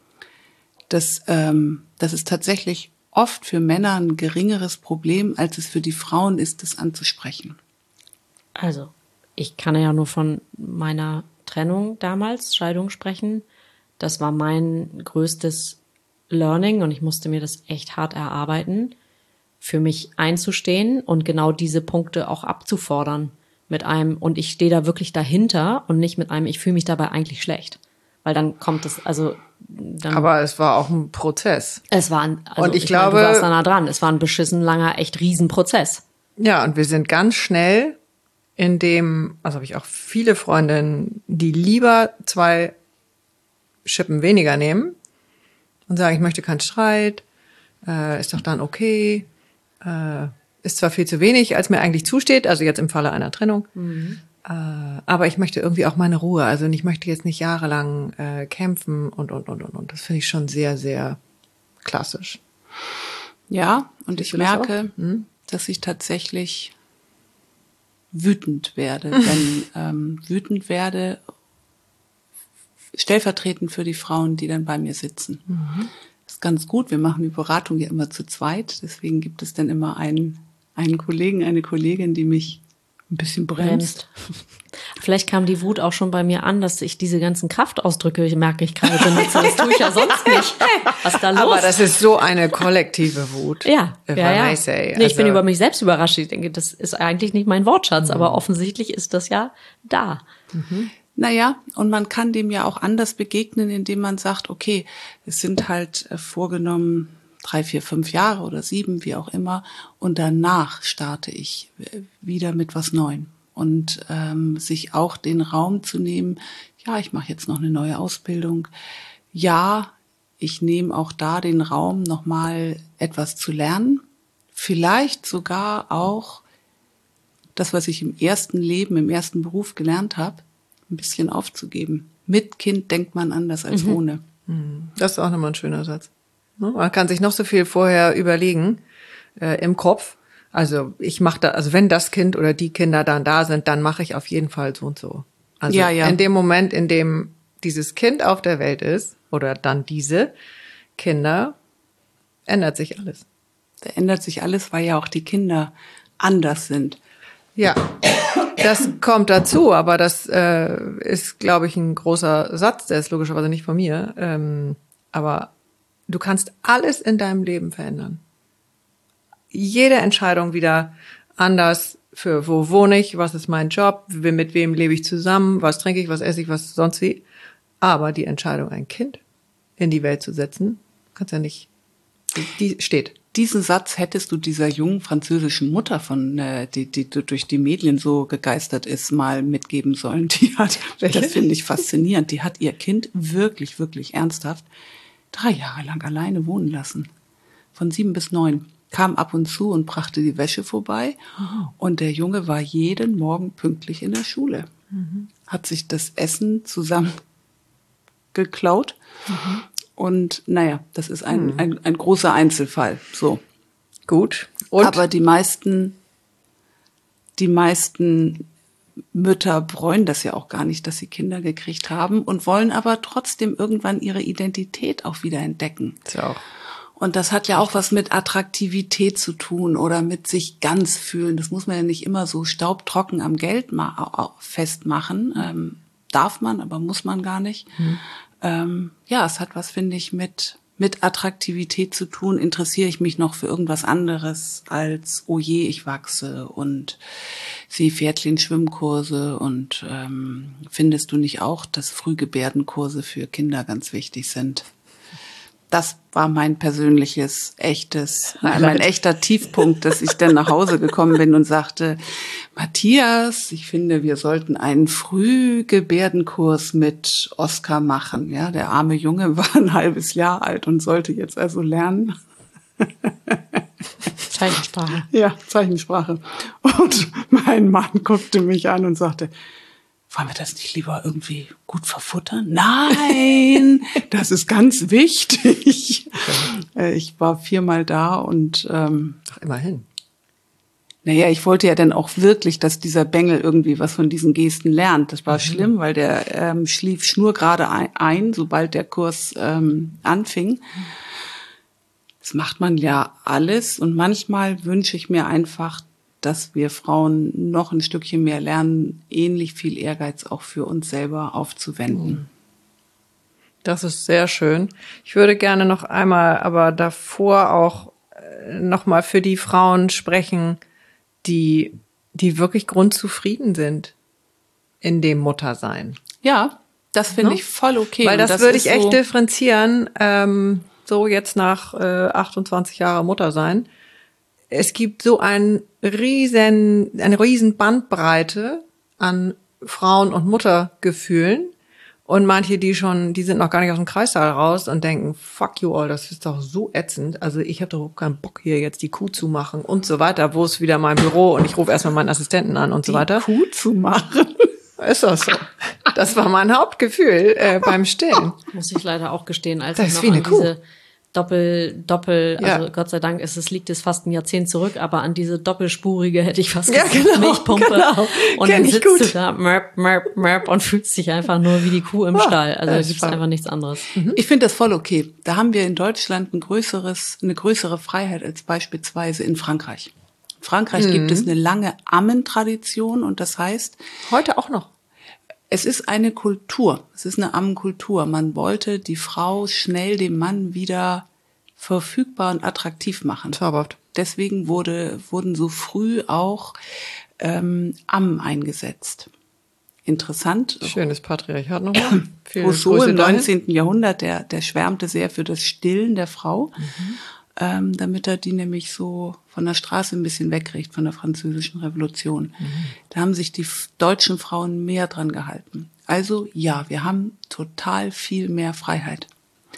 Das, ähm, das ist tatsächlich oft für Männer ein geringeres Problem, als es für die Frauen ist, das anzusprechen. Also, ich kann ja nur von meiner Trennung damals, Scheidung sprechen. Das war mein größtes Learning und ich musste mir das echt hart erarbeiten, für mich einzustehen und genau diese Punkte auch abzufordern mit einem, und ich stehe da wirklich dahinter und nicht mit einem, ich fühle mich dabei eigentlich schlecht. Weil dann kommt es, also dann, aber es war auch ein Prozess. Es war ein, also und ich, ich glaube, meine, du warst da nah dran. Es war ein beschissen langer, echt Riesenprozess. Ja, und wir sind ganz schnell in dem, also habe ich auch viele Freundinnen, die lieber zwei Schippen weniger nehmen und sagen, ich möchte keinen Streit, äh, ist doch dann okay, äh, ist zwar viel zu wenig, als mir eigentlich zusteht, also jetzt im Falle einer Trennung, mhm. äh, aber ich möchte irgendwie auch meine Ruhe, also ich möchte jetzt nicht jahrelang äh, kämpfen und, und, und, und, und. Das finde ich schon sehr, sehr klassisch. Ja, und ich merke, das hm? dass ich tatsächlich wütend werde, wenn ähm, wütend werde, stellvertretend für die Frauen, die dann bei mir sitzen. Mhm. Das ist ganz gut, wir machen die Beratung ja immer zu zweit, deswegen gibt es dann immer einen, einen Kollegen, eine Kollegin, die mich ein bisschen bremst. bremst. Vielleicht kam die Wut auch schon bei mir an, dass ich diese ganzen Kraftausdrücke, merke ich gerade, benutze. Das tue ich ja sonst nicht. Was ist da los? Aber das ist so eine kollektive Wut. Ja, ja, ja. I say. Also, nee, ich bin über mich selbst überrascht. Ich denke, das ist eigentlich nicht mein Wortschatz, mhm. aber offensichtlich ist das ja da. Mhm. Naja, und man kann dem ja auch anders begegnen, indem man sagt, okay, es sind halt vorgenommen drei, vier, fünf Jahre oder sieben, wie auch immer, und danach starte ich wieder mit was Neuem. Und ähm, sich auch den Raum zu nehmen, ja, ich mache jetzt noch eine neue Ausbildung. Ja, ich nehme auch da den Raum, nochmal etwas zu lernen. Vielleicht sogar auch das, was ich im ersten Leben, im ersten Beruf gelernt habe, ein bisschen aufzugeben. Mit Kind denkt man anders als mhm. ohne. Das ist auch nochmal ein schöner Satz. Man kann sich noch so viel vorher überlegen äh, im Kopf. Also ich mache da, also wenn das Kind oder die Kinder dann da sind, dann mache ich auf jeden Fall so und so. Also ja, ja. in dem Moment, in dem dieses Kind auf der Welt ist oder dann diese Kinder, ändert sich alles. Da ändert sich alles, weil ja auch die Kinder anders sind. Ja, das kommt dazu, aber das äh, ist, glaube ich, ein großer Satz, der ist logischerweise nicht von mir. Ähm, aber du kannst alles in deinem Leben verändern. Jede Entscheidung wieder anders für wo wohne ich, was ist mein Job, mit wem lebe ich zusammen, was trinke ich, was esse ich, was sonst wie. Aber die Entscheidung, ein Kind in die Welt zu setzen, kannst ja nicht, die steht. Diesen Satz hättest du dieser jungen französischen Mutter, von äh, die, die durch die Medien so gegeistert ist, mal mitgeben sollen. Die hat, das finde ich faszinierend, die hat ihr Kind wirklich, wirklich ernsthaft drei Jahre lang alleine wohnen lassen. Von sieben bis neun. Kam ab und zu und brachte die Wäsche vorbei. Oh. Und der Junge war jeden Morgen pünktlich in der Schule. Mhm. Hat sich das Essen zusammen geklaut. Mhm. Und naja, das ist ein, mhm. ein, ein großer Einzelfall. So. Gut. Und? Aber die meisten, die meisten Mütter bereuen das ja auch gar nicht, dass sie Kinder gekriegt haben und wollen aber trotzdem irgendwann ihre Identität auch wieder entdecken. Ja auch. Und das hat ja auch was mit Attraktivität zu tun oder mit sich ganz fühlen. Das muss man ja nicht immer so staubtrocken am Geld ma- festmachen. Ähm, darf man, aber muss man gar nicht. Mhm. Ähm, ja, es hat was, finde ich, mit mit Attraktivität zu tun. Interessiere ich mich noch für irgendwas anderes als, oh je, ich wachse und sehe Pferdchen-Schwimmkurse und ähm, findest du nicht auch, dass Frühgebärdenkurse für Kinder ganz wichtig sind? Das war mein persönliches, echtes, mein, mein echter Tiefpunkt, dass ich dann nach Hause gekommen bin und sagte, Matthias, ich finde, wir sollten einen Frühgebärdenkurs mit Oskar machen. Ja, der arme Junge war ein halbes Jahr alt und sollte jetzt also lernen. Zeichensprache. Ja, Zeichensprache. Und mein Mann guckte mich an und sagte, wollen wir das nicht lieber irgendwie gut verfuttern? Nein, das ist ganz wichtig. Ich war viermal da und ähm, Ach, immerhin. Naja, ich wollte ja dann auch wirklich, dass dieser Bengel irgendwie was von diesen Gesten lernt. Das war mhm. schlimm, weil der ähm, schlief schnurgerade ein, ein, sobald der Kurs ähm, anfing. Das macht man ja alles und manchmal wünsche ich mir einfach, dass wir Frauen noch ein Stückchen mehr lernen, ähnlich viel Ehrgeiz auch für uns selber aufzuwenden. Das ist sehr schön. Ich würde gerne noch einmal, aber davor auch noch mal für die Frauen sprechen, die, die wirklich grundzufrieden sind in dem Muttersein. Ja, das finde no? ich voll okay. Weil das, das würde ich echt so differenzieren, ähm, so jetzt nach äh, achtundzwanzig Jahren Mutter sein. Es gibt so ein riesen, eine riesen Bandbreite an Frauen- und Muttergefühlen. Und manche, die schon, die sind noch gar nicht aus dem Kreissaal raus und denken, fuck you all, das ist doch so ätzend. Also ich habe doch überhaupt keinen Bock, hier jetzt die Kuh zu machen und so weiter. Wo ist wieder mein Büro? Und ich rufe erstmal meinen Assistenten an und so weiter. Die Kuh zu machen? Ist das so? Das war mein Hauptgefühl äh, beim Stillen. Muss ich leider auch gestehen, als das ich ist noch wie eine an Kuh. diese Doppel, Doppel, Ja. also Gott sei Dank ist es, liegt es fast ein Jahrzehnt zurück, aber an diese doppelspurige hätte ich fast Ja, gesagt, genau, Milchpumpe. genau. Und Kenn dann ich sitzt gut. du da, merp, merp, merp, und fühlst dich einfach nur wie die Kuh im Ja, Stall. Also da das gibt's war- einfach nichts anderes. Ich finde das voll okay. Da haben wir in Deutschland ein größeres, eine größere Freiheit als beispielsweise in Frankreich. In Frankreich gibt es eine lange Ammentradition und das heißt, Heute auch noch. es ist eine Kultur. Es ist eine Ammenkultur. Man wollte die Frau schnell dem Mann wieder verfügbar und attraktiv machen. Zauberhaft. Deswegen wurde, wurden so früh auch ähm, Ammen eingesetzt. Interessant. Schönes Patriarchat nochmal. Viel Rousseau Grüße im dahin. neunzehnten. Jahrhundert, der, der schwärmte sehr für das Stillen der Frau, mhm. ähm, damit er die nämlich so von der Straße ein bisschen wegkriegt, von der französischen Revolution. Mhm. Da haben sich die f- deutschen Frauen mehr dran gehalten. Also ja, wir haben total viel mehr Freiheit.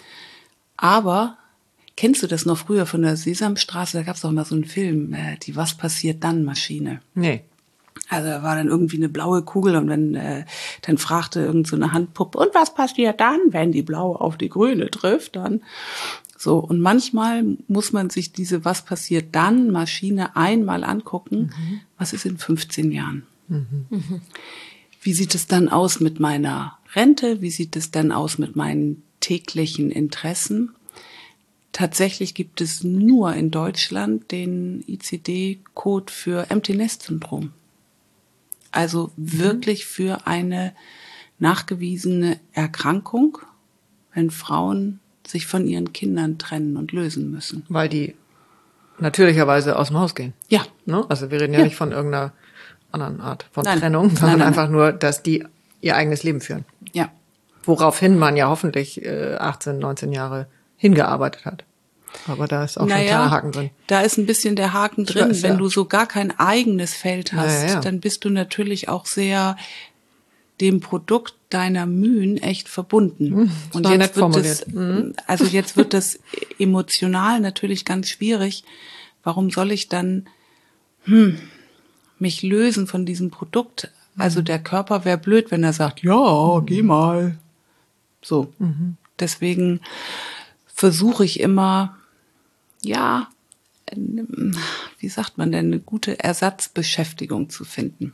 Aber kennst du das noch früher von der Sesamstraße? Da gab es doch mal so einen Film, äh, die Was passiert dann Maschine. Nee. Also da war dann irgendwie eine blaue Kugel und wenn äh, dann fragte irgend so eine Handpuppe, und was passiert dann, wenn die blaue auf die grüne trifft? Dann so, und manchmal muss man sich diese Was passiert dann Maschine einmal angucken. Mhm. Was ist in fünfzehn Jahren? Mhm. Mhm. Wie sieht es dann aus mit meiner Rente? Wie sieht es dann aus mit meinen täglichen Interessen? Tatsächlich gibt es nur in Deutschland den I C D-Code für Empty Nest Syndrom. Also wirklich für eine nachgewiesene Erkrankung, wenn Frauen sich von ihren Kindern trennen und lösen müssen. Weil die natürlicherweise aus dem Haus gehen. Ja. Ne? Also wir reden ja, ja nicht von irgendeiner anderen Art von nein. Trennung, sondern nein, nein, einfach nein. nur, dass die ihr eigenes Leben führen. Ja. Woraufhin man ja hoffentlich äh, achtzehn, neunzehn Jahre hingearbeitet hat. Aber da ist auch naja, schon ein kleiner Haken drin. Da ist ein bisschen der Haken drin. Weiß, wenn ja. du so gar kein eigenes Feld hast, naja, ja. dann bist du natürlich auch sehr dem Produkt deiner Mühen echt verbunden. Hm, und jetzt wird das, also jetzt wird das emotional natürlich ganz schwierig. Warum soll ich dann hm, mich lösen von diesem Produkt? Also der Körper wäre blöd, wenn er sagt, ja, geh mal. So. Mhm. Deswegen versuche ich immer, ja, wie sagt man denn, eine gute Ersatzbeschäftigung zu finden.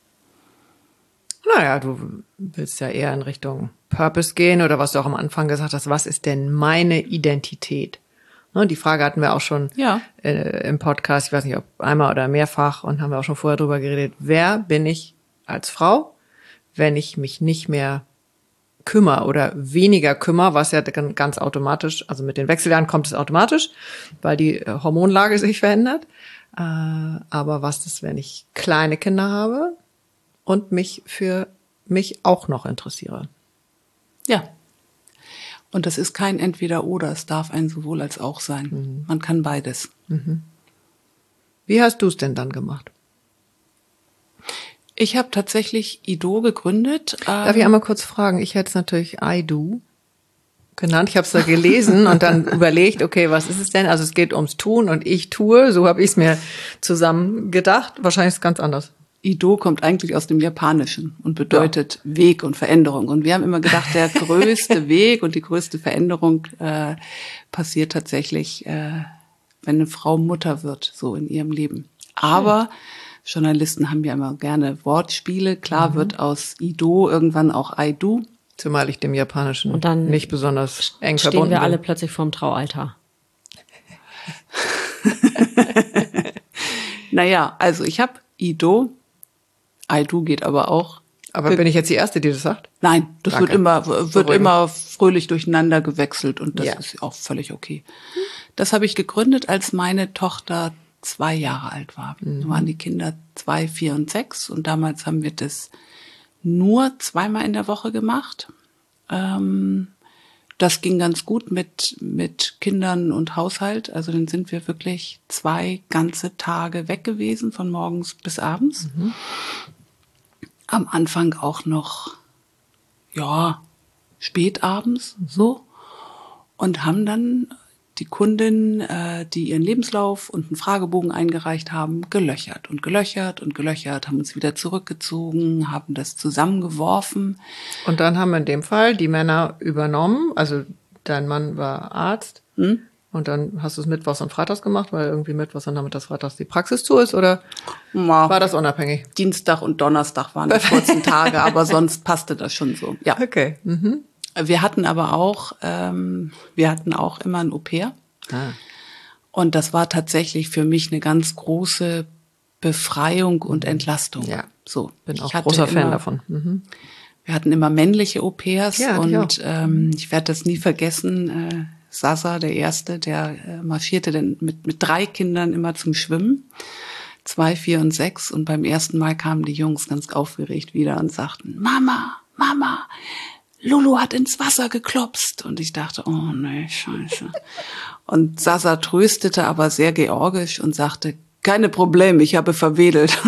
Naja, du willst ja eher in Richtung Purpose gehen oder was du auch am Anfang gesagt hast, was ist denn meine Identität? Ne, die Frage hatten wir auch schon ja. äh, im Podcast, ich weiß nicht, ob einmal oder mehrfach, und haben wir auch schon vorher drüber geredet, wer bin ich als Frau, wenn ich mich nicht mehr kümmere oder weniger kümmere, was ja ganz automatisch, also mit den Wechseljahren kommt es automatisch, weil die Hormonlage sich verändert. Äh, aber was ist, wenn ich kleine Kinder habe und mich für mich auch noch interessiere? Ja. Und das ist kein Entweder-Oder, es darf ein sowohl als auch sein. Mhm. Man kann beides. Mhm. Wie hast du es denn dann gemacht? Ich habe tatsächlich Ido gegründet. Darf ich einmal kurz fragen? Ich hätte es natürlich I Do genannt. Ich habe es da gelesen und dann überlegt, okay, was ist es denn? Also es geht ums Tun und ich tue. So habe ich es mir zusammen gedacht. Wahrscheinlich ist es ganz anders. Ido kommt eigentlich aus dem Japanischen und bedeutet ja. Weg und Veränderung. Und wir haben immer gedacht, der größte Weg und die größte Veränderung äh, passiert tatsächlich, äh, wenn eine Frau Mutter wird, so in ihrem Leben. Aber hm. Journalisten haben ja immer gerne Wortspiele. Klar mhm. wird aus Ido irgendwann auch I Do. Zumal ich dem Japanischen und dann nicht besonders eng stehen verbunden wir bin. alle plötzlich vorm Traualtar. Naja, also ich habe Ido. I Do geht aber auch. Aber bin ich jetzt die Erste, die das sagt? Nein, das Danke. wird immer wird Beruhigen. immer fröhlich durcheinander gewechselt und das ja. ist auch völlig okay. Das habe ich gegründet, als meine Tochter zwei Jahre alt war. Mhm. Da waren die Kinder zwei, vier und sechs und damals haben wir das nur zweimal in der Woche gemacht. Ähm, das ging ganz gut mit mit Kindern und Haushalt. Also dann sind wir wirklich zwei ganze Tage weg gewesen, von morgens bis abends. Mhm. Am Anfang auch noch, ja, spät abends so und haben dann die Kundinnen, äh, die ihren Lebenslauf und einen Fragebogen eingereicht haben, gelöchert und gelöchert und gelöchert, haben uns wieder zurückgezogen, haben das zusammengeworfen. Und dann haben in dem Fall die Männer übernommen, also dein Mann war Arzt hm? und dann hast du es mittwochs und freitags gemacht, weil irgendwie mittwochs und nachmittags freitags die Praxis zu ist, oder ja, war das unabhängig? Dienstag und Donnerstag waren die kurzen Tage, aber sonst passte das schon so. Ja. Okay. Mhm. Wir hatten aber auch, ähm, wir hatten auch immer ein Au-pair. Ah. Und das war tatsächlich für mich eine ganz große Befreiung und Entlastung. Ja, so. Bin auch großer Fan immer, davon. Mhm. Wir hatten immer männliche Au-pairs ja, und ähm, ich werde das nie vergessen. Äh, Sasa, der Erste, der äh, marschierte dann mit mit drei Kindern immer zum Schwimmen. Zwei, vier und sechs. Und beim ersten Mal kamen die Jungs ganz aufgeregt wieder und sagten, Mama, Mama, Lulu hat ins Wasser geklopst. Und ich dachte, oh nee, scheiße. Und Sasa tröstete aber sehr georgisch und sagte, keine Probleme, ich habe verwedelt.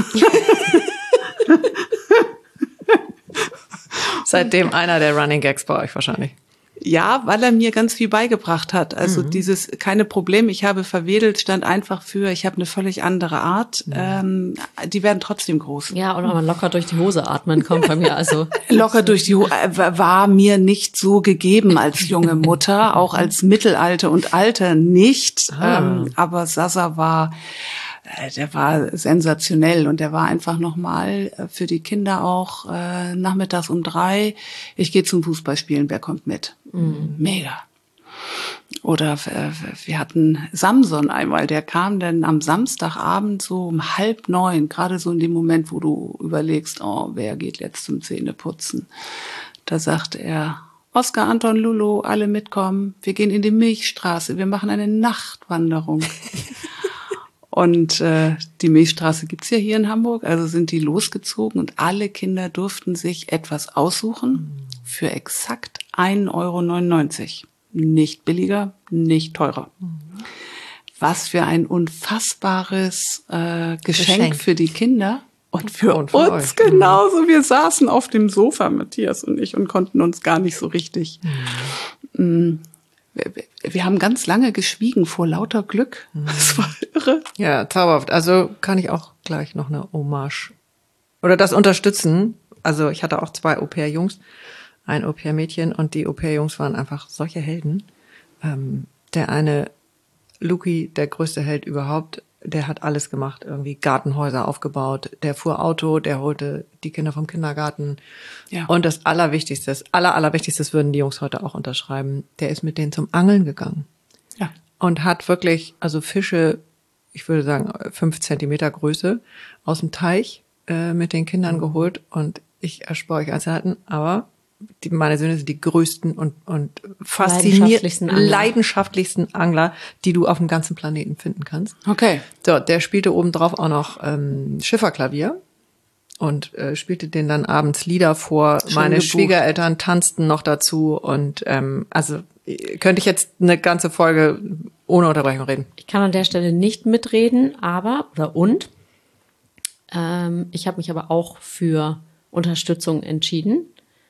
Seitdem einer der Running Gags bei euch wahrscheinlich. Ja, weil er mir ganz viel beigebracht hat. Also Mhm. dieses keine Probleme, ich habe verwedelt, stand einfach für, ich habe eine völlig andere Art. Mhm. Ähm, die werden trotzdem groß. Ja, und aber locker durch die Hose atmen kommt bei mir. Also Locker durch die Hose war mir nicht so gegeben als junge Mutter, auch als Mittelalter und Alter nicht. Ah. Ähm, aber Sasa war, der war sensationell und der war einfach nochmal für die Kinder auch äh, nachmittags um drei. Ich gehe zum Fußballspielen, wer kommt mit? Mhm. Mega. Oder äh, wir hatten Samson einmal, der kam dann am Samstagabend so um halb neun, gerade so in dem Moment, wo du überlegst, oh, wer geht jetzt zum Zähneputzen? Da sagt er, Oskar, Anton, Lulu, alle mitkommen, wir gehen in die Milchstraße, wir machen eine Nachtwanderung. Und äh, die Milchstraße gibt's ja hier in Hamburg, also sind die losgezogen und alle Kinder durften sich etwas aussuchen für exakt ein Euro neunundneunzig. Nicht billiger, nicht teurer. Was für ein unfassbares äh, Geschenk, Geschenk für die Kinder und für, und für uns euch. Genauso. Wir saßen auf dem Sofa, Matthias und ich, und konnten uns gar nicht so richtig... Mhm. Wir, wir haben ganz lange geschwiegen vor lauter Glück. Das war irre. Ja, zauberhaft. Also kann ich auch gleich noch eine Hommage oder das unterstützen. Also ich hatte auch zwei Au-pair-Jungs, ein Au-pair-Mädchen und die Au-pair-Jungs waren einfach solche Helden. Ähm, der eine, Luki, der größte Held überhaupt, der hat alles gemacht, irgendwie Gartenhäuser aufgebaut, der fuhr Auto, der holte die Kinder vom Kindergarten. Ja. Und das Allerwichtigste, das Aller, Allerwichtigste würden die Jungs heute auch unterschreiben, der ist mit denen zum Angeln gegangen. Ja. Und hat wirklich, also Fische, ich würde sagen, fünf Zentimeter Größe aus dem Teich äh, mit den Kindern mhm. geholt. Und ich erspare euch Einzelheiten, aber die, meine Söhne sind die größten und, und faszinierendsten, leidenschaftlichsten, leidenschaftlichsten Angler, die du auf dem ganzen Planeten finden kannst. Okay. So, der spielte obendrauf auch noch ähm, Schifferklavier und äh, spielte denen dann abends Lieder vor. Schon Meine gebucht. Schwiegereltern tanzten noch dazu und ähm, also könnte ich jetzt eine ganze Folge ohne Unterbrechung reden. Ich kann an der Stelle nicht mitreden, aber, oder und, ähm, ich habe mich aber auch für Unterstützung entschieden.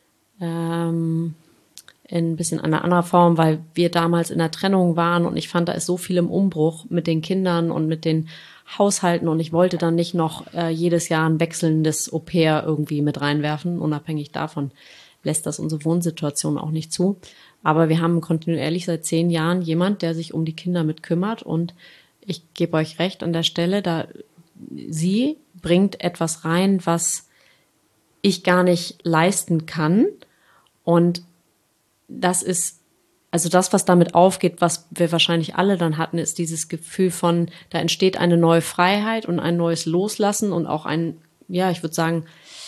Ähm, in ein bisschen einer anderen Form, weil wir damals in der Trennung waren und ich fand, da ist so viel im Umbruch mit den Kindern und mit den Haushalten und ich wollte dann nicht noch äh, jedes Jahr ein wechselndes Au-pair irgendwie mit reinwerfen. Unabhängig davon lässt das unsere Wohnsituation auch nicht zu. Aber wir haben kontinuierlich seit zehn Jahren jemand, der sich um die Kinder mit kümmert und ich gebe euch recht an der Stelle, da sie bringt etwas rein, was ich gar nicht leisten kann. Und das ist, also das, was damit aufgeht, was wir wahrscheinlich alle dann hatten, ist dieses Gefühl von, da entsteht eine neue Freiheit und ein neues Loslassen und auch ein, ja, ich würde sagen,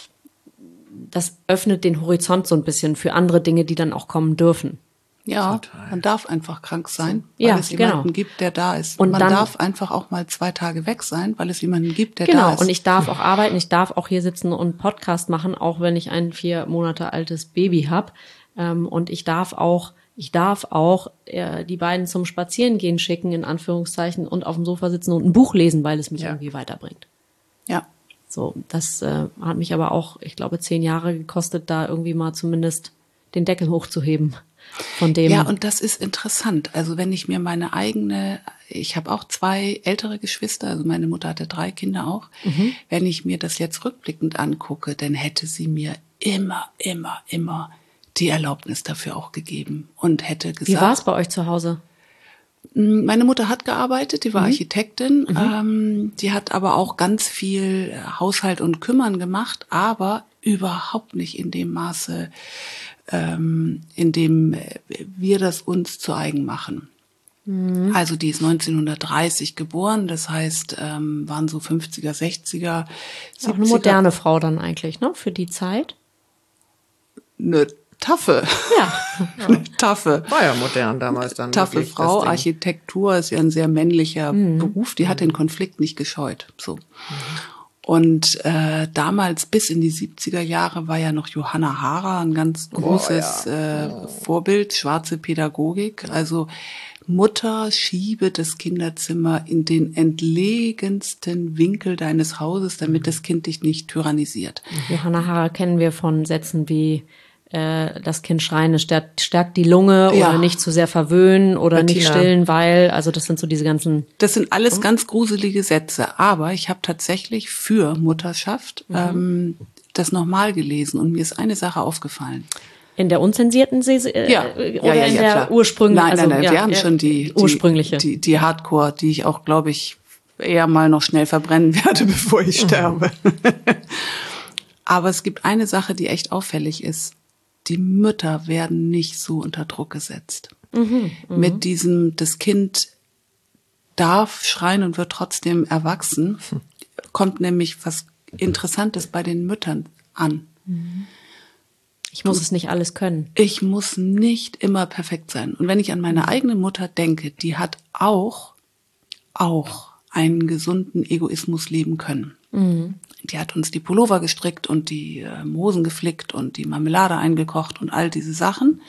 das öffnet den Horizont so ein bisschen für andere Dinge, die dann auch kommen dürfen. Ja, total. Man darf einfach krank sein, weil ja, es jemanden genau. gibt, der da ist. Und man dann, darf einfach auch mal zwei Tage weg sein, weil es jemanden gibt, der genau. da ist. Genau, und ich darf auch arbeiten, ich darf auch hier sitzen und Podcast machen, auch wenn ich ein vier Monate altes Baby habe. Und ich darf auch, ich darf auch äh, die beiden zum Spazierengehen schicken, in Anführungszeichen, und auf dem Sofa sitzen und ein Buch lesen, weil es mich ja. irgendwie weiterbringt. Ja. So, das äh, hat mich aber auch, ich glaube, zehn Jahre gekostet, da irgendwie mal zumindest den Deckel hochzuheben. Von dem. Ja, und das ist interessant. Also wenn ich mir meine eigene, ich habe auch zwei ältere Geschwister, also meine Mutter hatte drei Kinder auch. Mhm. Wenn ich mir das jetzt rückblickend angucke, dann hätte sie mir immer, immer, immer die Erlaubnis dafür auch gegeben und hätte gesagt. Wie war es bei euch zu Hause? Meine Mutter hat gearbeitet, die war mhm. Architektin, mhm. ähm, die hat aber auch ganz viel Haushalt und Kümmern gemacht, aber überhaupt nicht in dem Maße, ähm, in dem wir das uns zu eigen machen. Mhm. Also die ist neunzehnhundertdreißig geboren, das heißt, ähm, waren so fünfziger, sechziger, siebziger. Auch eine moderne Frau dann eigentlich, ne, für die Zeit? Eine taffe. Ja. Eine taffe. War ja modern damals dann. Taffe Frau, Architektur ist ja ein sehr männlicher mhm. Beruf, die hat den Konflikt nicht gescheut. So. Mhm. Und äh, damals bis in die siebziger Jahre war ja noch Johanna Haarer ein ganz großes oh, ja. äh, Vorbild, schwarze Pädagogik. Also Mutter, schiebe das Kinderzimmer in den entlegensten Winkel deines Hauses, damit das Kind dich nicht tyrannisiert. Johanna Haarer kennen wir von Sätzen wie äh, das Kind schreien, es stärkt, stärkt die Lunge Ja. oder nicht zu sehr verwöhnen oder Bettina. nicht stillen, weil, also das sind so diese ganzen. Das sind alles ganz gruselige Sätze, aber ich habe tatsächlich für Mutterschaft Mhm. ähm, das nochmal gelesen und mir ist eine Sache aufgefallen. In der unzensierten Se äh, Ja, oder ja, ja, in ja, der klar. ursprünglichen? Nein, also, nein, nein, ja, wir haben ja, schon die, die ursprüngliche. die, die Hardcore, die ich auch, glaube ich, eher mal noch schnell verbrennen werde, bevor ich sterbe. Aber es gibt eine Sache, die echt auffällig ist. Die Mütter werden nicht so unter Druck gesetzt. Mhm, Mit diesem, das Kind darf schreien und wird trotzdem erwachsen, kommt nämlich was Interessantes bei den Müttern an. Ich muss es nicht alles können. Ich muss nicht immer perfekt sein. Und wenn ich an meine eigene Mutter denke, die hat auch, auch einen gesunden Egoismus leben können. Mhm. Die hat uns die Pullover gestrickt und die äh, Hosen geflickt und die Marmelade eingekocht und all diese Sachen.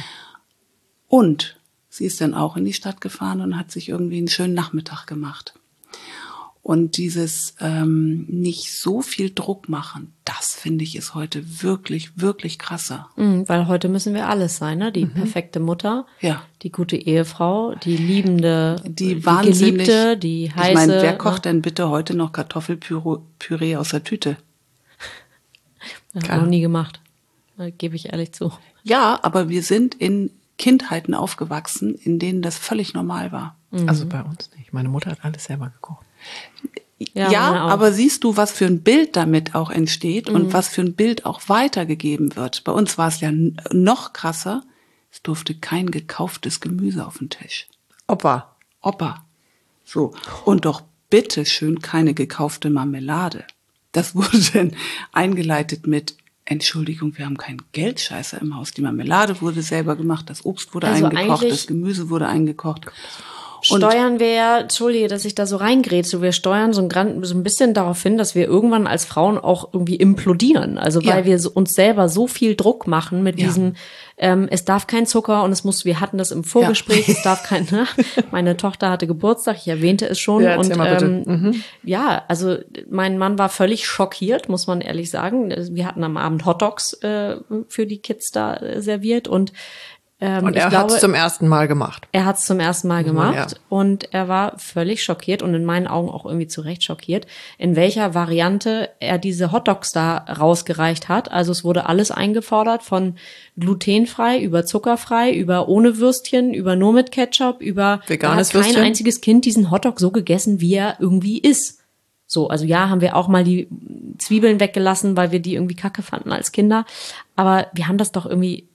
Und sie ist dann auch in die Stadt gefahren und hat sich irgendwie einen schönen Nachmittag gemacht. Und dieses ähm, nicht so viel Druck machen, das finde ich ist heute wirklich, wirklich krasser. Mhm, weil heute müssen wir alles sein, ne? Die perfekte Mutter, Ja. die gute Ehefrau, die liebende, Die wahnsinnig, Geliebte, die heiße. ich meine, wer kocht denn bitte heute noch Kartoffelpüree Püree aus der Tüte? Ne? Ja, noch nie gemacht. Da gebe ich ehrlich zu. Ja, aber wir sind in Kindheiten aufgewachsen, in denen das völlig normal war. Also bei uns nicht. Meine Mutter hat alles selber gekocht. Ja, Ja, meine auch. aber siehst du, was für ein Bild damit auch entsteht und was für ein Bild auch weitergegeben wird. Bei uns war es ja n- noch krasser. Es durfte kein gekauftes Gemüse auf den Tisch. Opa. Opa. So. Und doch bitte schön keine gekaufte Marmelade. Das wurde dann eingeleitet mit, Entschuldigung, wir haben keinen Geldscheißer im Haus. Die Marmelade wurde selber gemacht, das Obst wurde Also eingekocht, eigentlich- das Gemüse wurde eingekocht. Und Steuern wir ja, entschuldige, dass ich da so reingrätsche, wir steuern so ein, gran- so ein bisschen darauf hin, dass wir irgendwann als Frauen auch irgendwie implodieren. Also weil Ja. wir so, uns selber so viel Druck machen mit Ja. diesem, ähm, es darf kein Zucker und es muss, wir hatten das im Vorgespräch, es darf kein, ne? Meine Tochter hatte Geburtstag, ich erwähnte es schon. Ja, und erzähl mal bitte. ähm, ja, also mein Mann war völlig schockiert, muss man ehrlich sagen. Wir hatten am Abend Hotdogs äh, für die Kids da äh, serviert und ähm, Und ich er glaube, hat es zum ersten Mal gemacht. er hat es zum ersten Mal Muss man, gemacht ja. und er war völlig schockiert und in meinen Augen auch irgendwie zu Recht schockiert, in welcher Variante er diese Hotdogs da rausgereicht hat. Also es wurde alles eingefordert, von glutenfrei über zuckerfrei, über ohne Würstchen, über nur mit Ketchup, über Veganes da hat kein Würstchen? einziges Kind diesen Hotdog so gegessen, wie er irgendwie ist. So, also ja, haben wir auch mal die Zwiebeln weggelassen, weil wir die irgendwie kacke fanden als Kinder. Aber wir haben das doch irgendwie,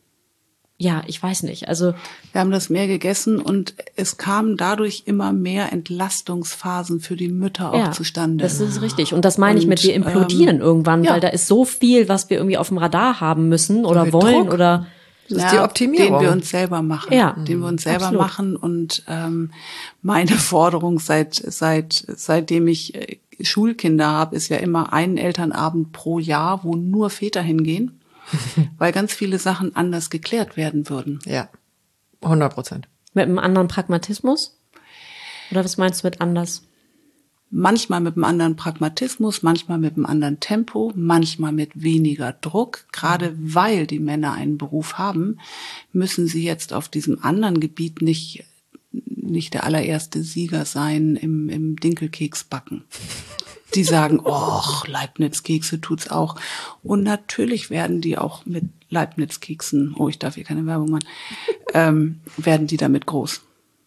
ja, ich weiß nicht. Also wir haben das mehr gegessen und es kamen dadurch immer mehr Entlastungsphasen für die Mütter auch ja, zustande. das ist richtig. Und das meine ich Und, mit, wir implodieren ähm, irgendwann, ja. weil da ist so viel, was wir irgendwie auf dem Radar haben müssen oder viel wollen Druck. oder Das ist die Optimierung. Den wir uns selber machen. Ja, den wir uns selber absolut. machen. Und ähm, meine Forderung seit seit seitdem ich äh, Schulkinder habe, ist ja immer ein Elternabend pro Jahr, wo nur Väter hingehen, weil ganz viele Sachen anders geklärt werden würden. Ja, hundert Prozent. mit einem anderen Pragmatismus? Oder was meinst du mit anders? Manchmal mit einem anderen Pragmatismus, manchmal mit einem anderen Tempo, manchmal mit weniger Druck. Gerade weil die Männer einen Beruf haben, müssen sie jetzt auf diesem anderen Gebiet nicht nicht der allererste Sieger sein im, im Dinkelkeks backen. Die sagen, oh, Leibniz-Kekse tut's auch. Und natürlich werden die auch mit Leibniz-Keksen, oh, ich darf hier keine Werbung machen, ähm, werden die damit groß.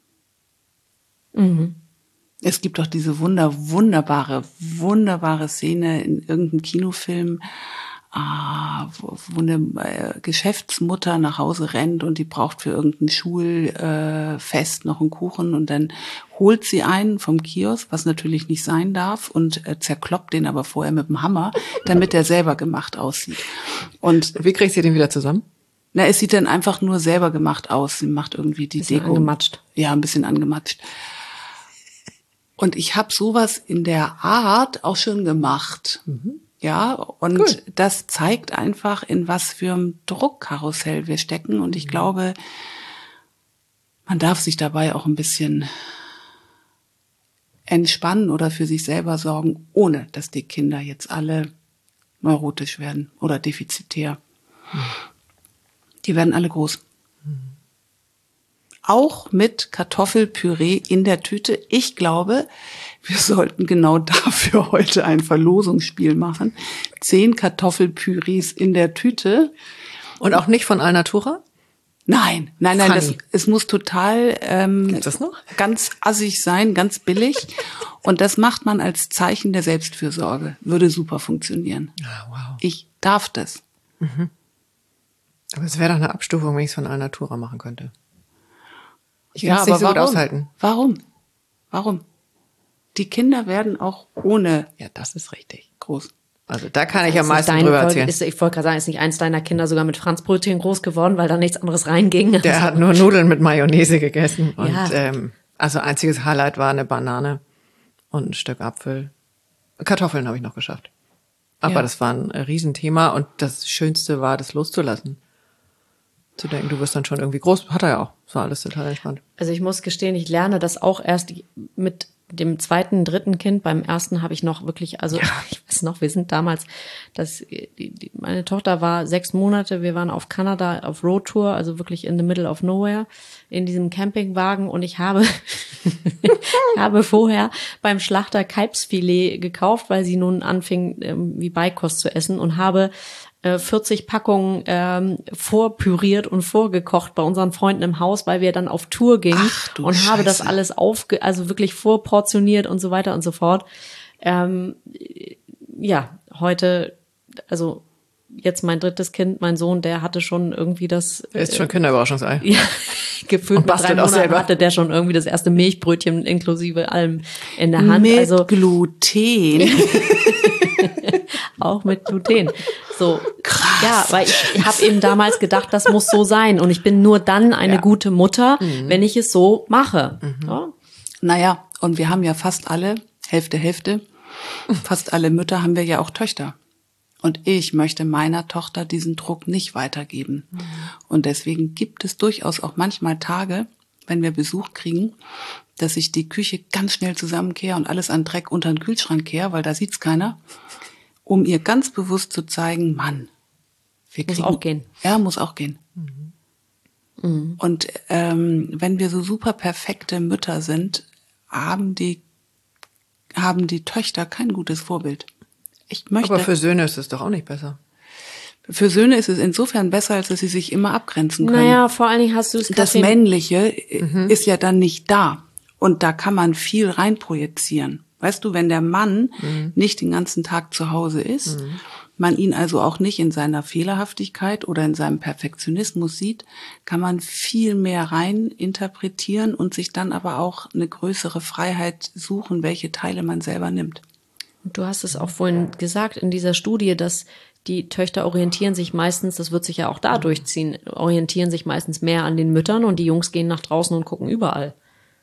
Mhm. Es gibt doch diese wunder, wunderbare, wunderbare Szene in irgendeinem Kinofilm, ah, wo, wo eine äh, Geschäftsmutter nach Hause rennt und die braucht für irgendein Schulfest äh, Fest noch einen Kuchen und dann holt sie einen vom Kiosk, was natürlich nicht sein darf, und äh, zerkloppt den aber vorher mit dem Hammer, damit er selber gemacht aussieht. Und Wie kriegst du den wieder zusammen? na, es sieht dann einfach nur selber gemacht aus. Sie macht irgendwie die Bisschen Deko. angematscht. Ja, ein bisschen angematscht. Und ich habe sowas in der Art auch schon gemacht. Ja, und Cool. das zeigt einfach, in was für einem Druckkarussell wir stecken. Und ich glaube, man darf sich dabei auch ein bisschen entspannen oder für sich selber sorgen, ohne dass die Kinder jetzt alle neurotisch werden oder defizitär. Die werden alle groß. Mhm. Auch mit Kartoffelpüree in der Tüte. Ich glaube, wir sollten genau dafür heute ein Verlosungsspiel machen. Zehn Kartoffelpürees in der Tüte. Und auch nicht von Alnatura? Nein, nein, nein, das, es muss total ähm, das noch? ganz assig sein, ganz billig. Und das macht man als Zeichen der Selbstfürsorge. Würde super funktionieren. Ah, wow. Ich darf das. Mhm. Aber es wäre doch eine Abstufung, wenn ich es von Alnatura machen könnte. Ich ja, kann es nicht so warum? gut aushalten. Warum? Warum? Die Kinder werden auch ohne. Ja, das ist richtig. Groß. Also da kann ich am Ist meisten dein, drüber erzählen. Ist, ich wollte gerade sagen, ist nicht eins deiner Kinder sogar mit Franzbrötchen groß geworden, weil da nichts anderes reinging? Der hat nur Nudeln mit Mayonnaise gegessen. Und Ja. ähm, also einziges Highlight war eine Banane und ein Stück Apfel. Kartoffeln habe ich noch geschafft. Aber Ja. das war ein Riesenthema und das Schönste war, das loszulassen. Zu denken, du wirst dann schon irgendwie groß. Hat er ja auch. Das war alles total entspannt. Also ich muss gestehen, ich lerne das auch erst mit dem zweiten, dritten Kind. Beim ersten habe ich noch wirklich, also Ja. ich weiß noch, wir sind damals, das, die, die, meine Tochter war sechs Monate, wir waren auf Kanada auf Roadtour, also wirklich in the middle of nowhere, in diesem Campingwagen und ich habe, ich habe vorher beim Schlachter Kalbsfilet gekauft, weil sie nun anfing, ähm, wie Beikost zu essen und habe vierzig Packungen ähm, vorpüriert und vorgekocht bei unseren Freunden im Haus, weil wir dann auf Tour gingen Ach, du und habe das Scheiße. alles aufge, also wirklich vorportioniert und so weiter und so fort. Ähm, ja, heute, also jetzt mein drittes Kind, mein Sohn, der hatte schon irgendwie das Er ist schon Kinderüberraschungsei. ja, gefühlt Und mit drei bastelt auch Monaten selber. hatte der schon irgendwie das erste Milchbrötchen inklusive allem in der Hand. Mit Also Gluten. auch mit Gluten. So, Krass. ja, weil ich habe eben damals gedacht, das muss so sein. Und ich bin nur dann eine Ja. gute Mutter, wenn ich es so mache. Ja? Naja, und wir haben ja fast alle, Hälfte, Hälfte, fast alle Mütter haben wir ja auch Töchter. Und ich möchte meiner Tochter diesen Druck nicht weitergeben. Mhm. Und deswegen gibt es durchaus auch manchmal Tage, wenn wir Besuch kriegen, dass ich die Küche ganz schnell zusammenkehre und alles an Dreck unter den Kühlschrank kehre, weil da sieht's keiner, um ihr ganz bewusst zu zeigen, Mann, wir Muss kriegen, auch gehen. Ja, muss auch gehen. Mhm. Mhm. Und ähm, wenn wir so super perfekte Mütter sind, haben die haben die Töchter kein gutes Vorbild. Ich möchte. Aber für Söhne ist es doch auch nicht besser. Für Söhne ist es insofern besser, als dass sie sich immer abgrenzen können. Naja, vor allen Dingen hast du es Das Männliche mhm. ist ja dann nicht da. Und da kann man viel reinprojizieren. Weißt du, wenn der Mann mhm. nicht den ganzen Tag zu Hause ist, mhm. man ihn also auch nicht in seiner Fehlerhaftigkeit oder in seinem Perfektionismus sieht, kann man viel mehr rein interpretieren und sich dann aber auch eine größere Freiheit suchen, welche Teile man selber nimmt. Du hast es auch vorhin gesagt in dieser Studie, dass die Töchter orientieren sich meistens, das wird sich ja auch da durchziehen, orientieren sich meistens mehr an den Müttern und die Jungs gehen nach draußen und gucken überall.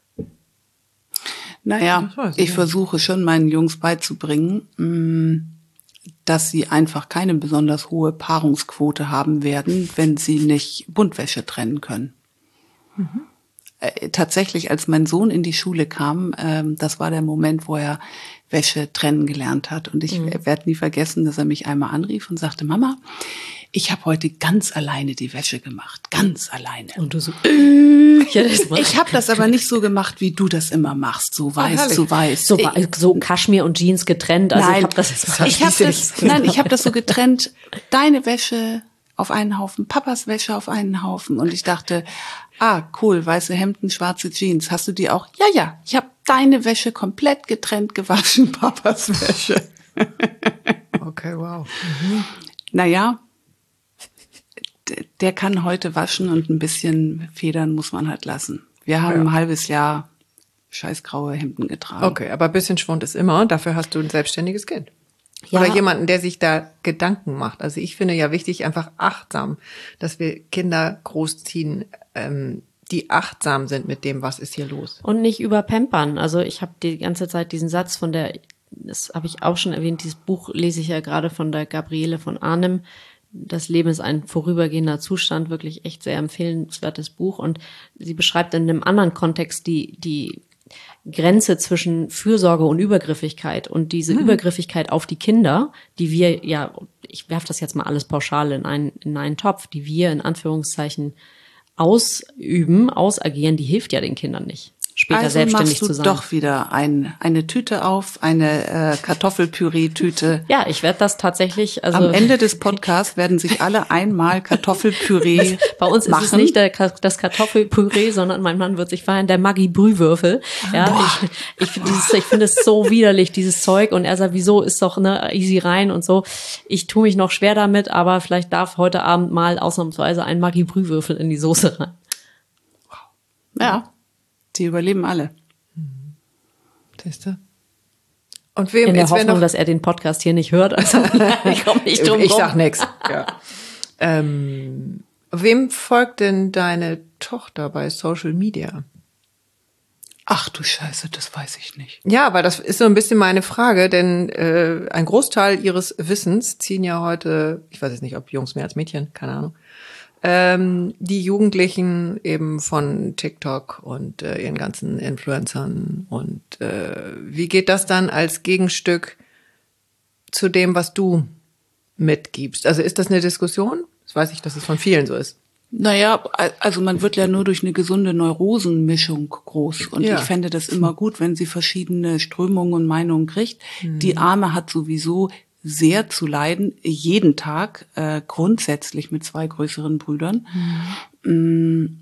Naja, ich ja. versuche schon meinen Jungs beizubringen, dass sie einfach keine besonders hohe Paarungsquote haben werden, wenn sie nicht Buntwäsche trennen können. Mhm. Tatsächlich, als mein Sohn in die Schule kam, das war der Moment, wo er Wäsche trennen gelernt hat. Und ich mhm. werde nie vergessen, dass er mich einmal anrief und sagte, Mama, ich habe heute ganz alleine die Wäsche gemacht. Ganz alleine. Und du so, äh, ich, ich habe das aber nicht so gemacht, wie du das immer machst. So weiß, so weiß. So, so Kaschmir und Jeans getrennt. Also nein, ich habe das jetzt mal ich hab das, Nein, ich habe das so getrennt. Deine Wäsche auf einen Haufen, Papas Wäsche auf einen Haufen. Und ich dachte, ah, cool, weiße Hemden, schwarze Jeans. Hast du die auch? Ja, ja, ich habe deine Wäsche komplett getrennt gewaschen, Papas Wäsche. Okay, wow. Mhm. Naja, der kann heute waschen und ein bisschen Federn muss man halt lassen. Wir haben ja. ein halbes Jahr scheißgraue Hemden getragen. Okay, aber ein bisschen Schwund ist immer, dafür hast du ein selbstständiges Kind. Ja. Oder jemanden, der sich da Gedanken macht. Also ich finde ja wichtig, einfach achtsam, dass wir Kinder großziehen, ähm, die achtsam sind mit dem, was ist hier los. Und nicht überpampern. Also ich habe die ganze Zeit diesen Satz von der, das habe ich auch schon erwähnt, dieses Buch lese ich ja gerade von der Gabriele von Arnim. Das Leben ist ein vorübergehender Zustand, wirklich echt sehr empfehlenswertes Buch. Und sie beschreibt in einem anderen Kontext die, die Grenze zwischen Fürsorge und Übergriffigkeit und diese mhm. Übergriffigkeit auf die Kinder, die wir ja, ich werfe das jetzt mal alles pauschal in einen, in einen Topf, die wir in Anführungszeichen ausüben, ausagieren, die hilft ja den Kindern nicht, später also selbstständig zu sein. Also machst du doch wieder ein, eine Tüte auf, eine äh, Kartoffelpüree-Tüte. Ja, ich werde das tatsächlich. Also am Ende des Podcasts werden sich alle einmal Kartoffelpüree Bei uns machen. ist es nicht der, das Kartoffelpüree, sondern mein Mann wird sich feiern, der Maggi-Brühwürfel. Ja, Boah. ich, ich finde es ich finde es so widerlich, dieses Zeug. Und er sagt, wieso ist doch ne easy rein und so. Ich tue mich noch schwer damit, aber vielleicht darf heute Abend mal ausnahmsweise ein Maggi-Brühwürfel in die Soße rein. Wow. Ja. Die überleben alle. Siehst du? Und wem in der jetzt Hoffnung, noch, dass er den Podcast hier nicht hört. Also ich komme nicht drum Ich rum. sag nichts. Ja. Ähm, wem folgt denn deine Tochter bei Social Media? Ach du Scheiße, das weiß ich nicht. Ja, weil das ist so ein bisschen meine Frage, denn äh, ein Großteil ihres Wissens ziehen ja heute, ich weiß jetzt nicht, ob Jungs mehr als Mädchen, keine Ahnung, Ähm, die Jugendlichen eben von TikTok und äh, ihren ganzen Influencern. Und äh, wie geht das dann als Gegenstück zu dem, was du mitgibst? Also ist das eine Diskussion? Das weiß ich, dass es von vielen so ist. Naja, also man wird ja nur durch eine gesunde Neurosenmischung groß. Und ja. ich fände das immer gut, wenn sie verschiedene Strömungen und Meinungen kriegt. Hm. Die Arme hat sowieso sehr zu leiden, jeden Tag, äh, grundsätzlich mit zwei größeren Brüdern. Mhm.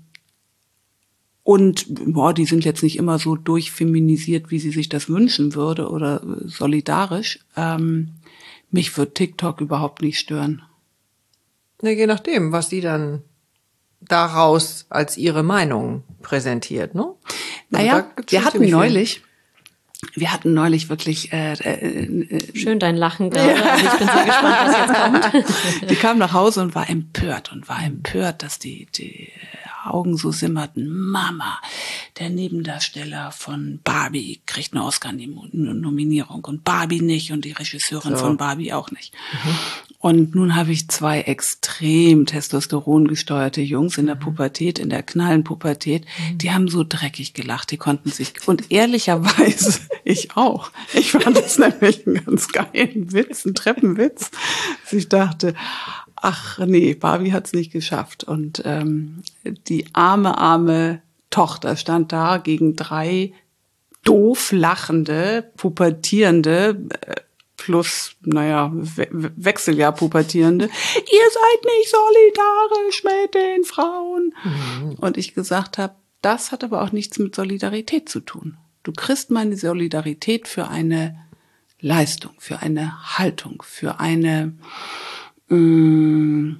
Und boah, die sind jetzt nicht immer so durchfeminisiert, wie sie sich das wünschen würde oder solidarisch. Ähm, mich wird TikTok überhaupt nicht stören. Na, je nachdem, was sie dann daraus als ihre Meinung präsentiert, ne? Also naja, wir hatten neulich... Wir hatten neulich wirklich äh, äh, schön dein Lachen gerade. Ja. Also ich bin so gespannt, was jetzt kommt. Die kam nach Hause und war empört und war empört, dass die die Augen so simmerten. Mama, der Nebendarsteller von Barbie kriegt eine Oscar-Nominierung und Barbie nicht und die Regisseurin so. von Barbie auch nicht. Mhm. Und nun habe ich zwei extrem testosterongesteuerte Jungs in der Pubertät, in der Knallenpubertät, die haben so dreckig gelacht, die konnten sich, und ehrlicherweise ich auch. Ich fand das nämlich einen ganz geilen Witz, einen Treppenwitz. Ich dachte, ach nee, Barbie hat's nicht geschafft. Und ähm, die arme, arme Tochter stand da gegen drei doof lachende, pubertierende, äh, plus, naja, We- Wechseljahr pubertierende. Ihr seid nicht solidarisch mit den Frauen. Mhm. Und ich gesagt habe, das hat aber auch nichts mit Solidarität zu tun. Du kriegst meine Solidarität für eine Leistung, für eine Haltung, für eine mh,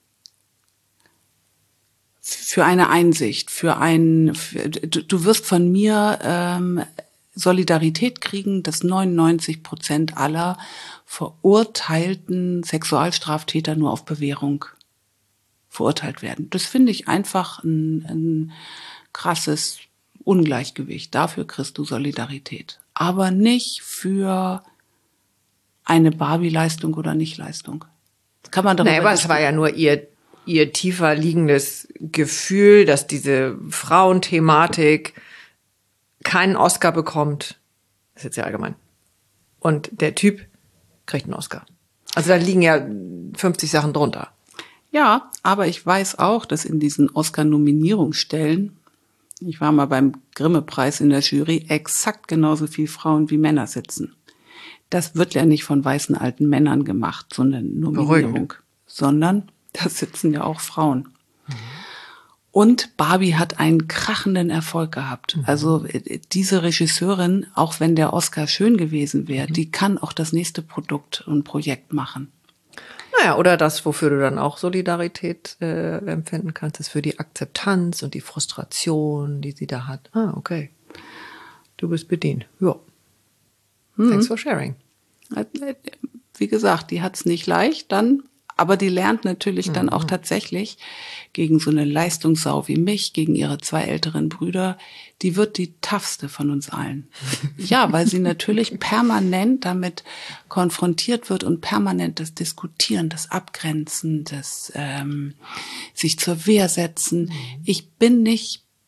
für eine Einsicht, für ein für, du, du wirst von mir ähm, Solidarität kriegen, dass neunundneunzig Prozent aller verurteilten Sexualstraftäter nur auf Bewährung verurteilt werden. Das finde ich einfach ein, ein krasses Ungleichgewicht. Dafür kriegst du Solidarität. Aber nicht für eine Barbie-Leistung oder Nicht-Leistung. Kann man darüber Nee, aber es war ja nur ihr, ihr tiefer liegendes Gefühl, dass diese Frauenthematik keinen Oscar bekommt. Das ist jetzt ja allgemein. Und der Typ kriegt einen Oscar. Also da liegen ja fünfzig Sachen drunter. Ja, aber ich weiß auch, dass in diesen Oscar-Nominierungsstellen, ich war mal beim Grimme-Preis in der Jury, exakt genauso viele Frauen wie Männer sitzen. Das wird ja nicht von weißen alten Männern gemacht, so eine Nominierung, Beruhigend. sondern da sitzen ja auch Frauen. Mhm. Und Barbie hat einen krachenden Erfolg gehabt. Mhm. Also diese Regisseurin, auch wenn der Oscar schön gewesen wäre, mhm. die kann auch das nächste Produkt und Projekt machen. Naja, oder das, wofür du dann auch Solidarität äh, empfinden kannst, ist für die Akzeptanz und die Frustration, die sie da hat. Ah, okay. Du bist bedient. Ja. Mhm. Thanks for sharing. Wie gesagt, die hat's nicht leicht dann, aber die lernt natürlich mhm. dann auch tatsächlich gegen so eine Leistungssau wie mich, gegen ihre zwei älteren Brüder, die wird die toughste von uns allen. Ja, weil sie natürlich permanent damit konfrontiert wird und permanent das Diskutieren, das Abgrenzen, das ähm, sich zur Wehr setzen. Ich bin nicht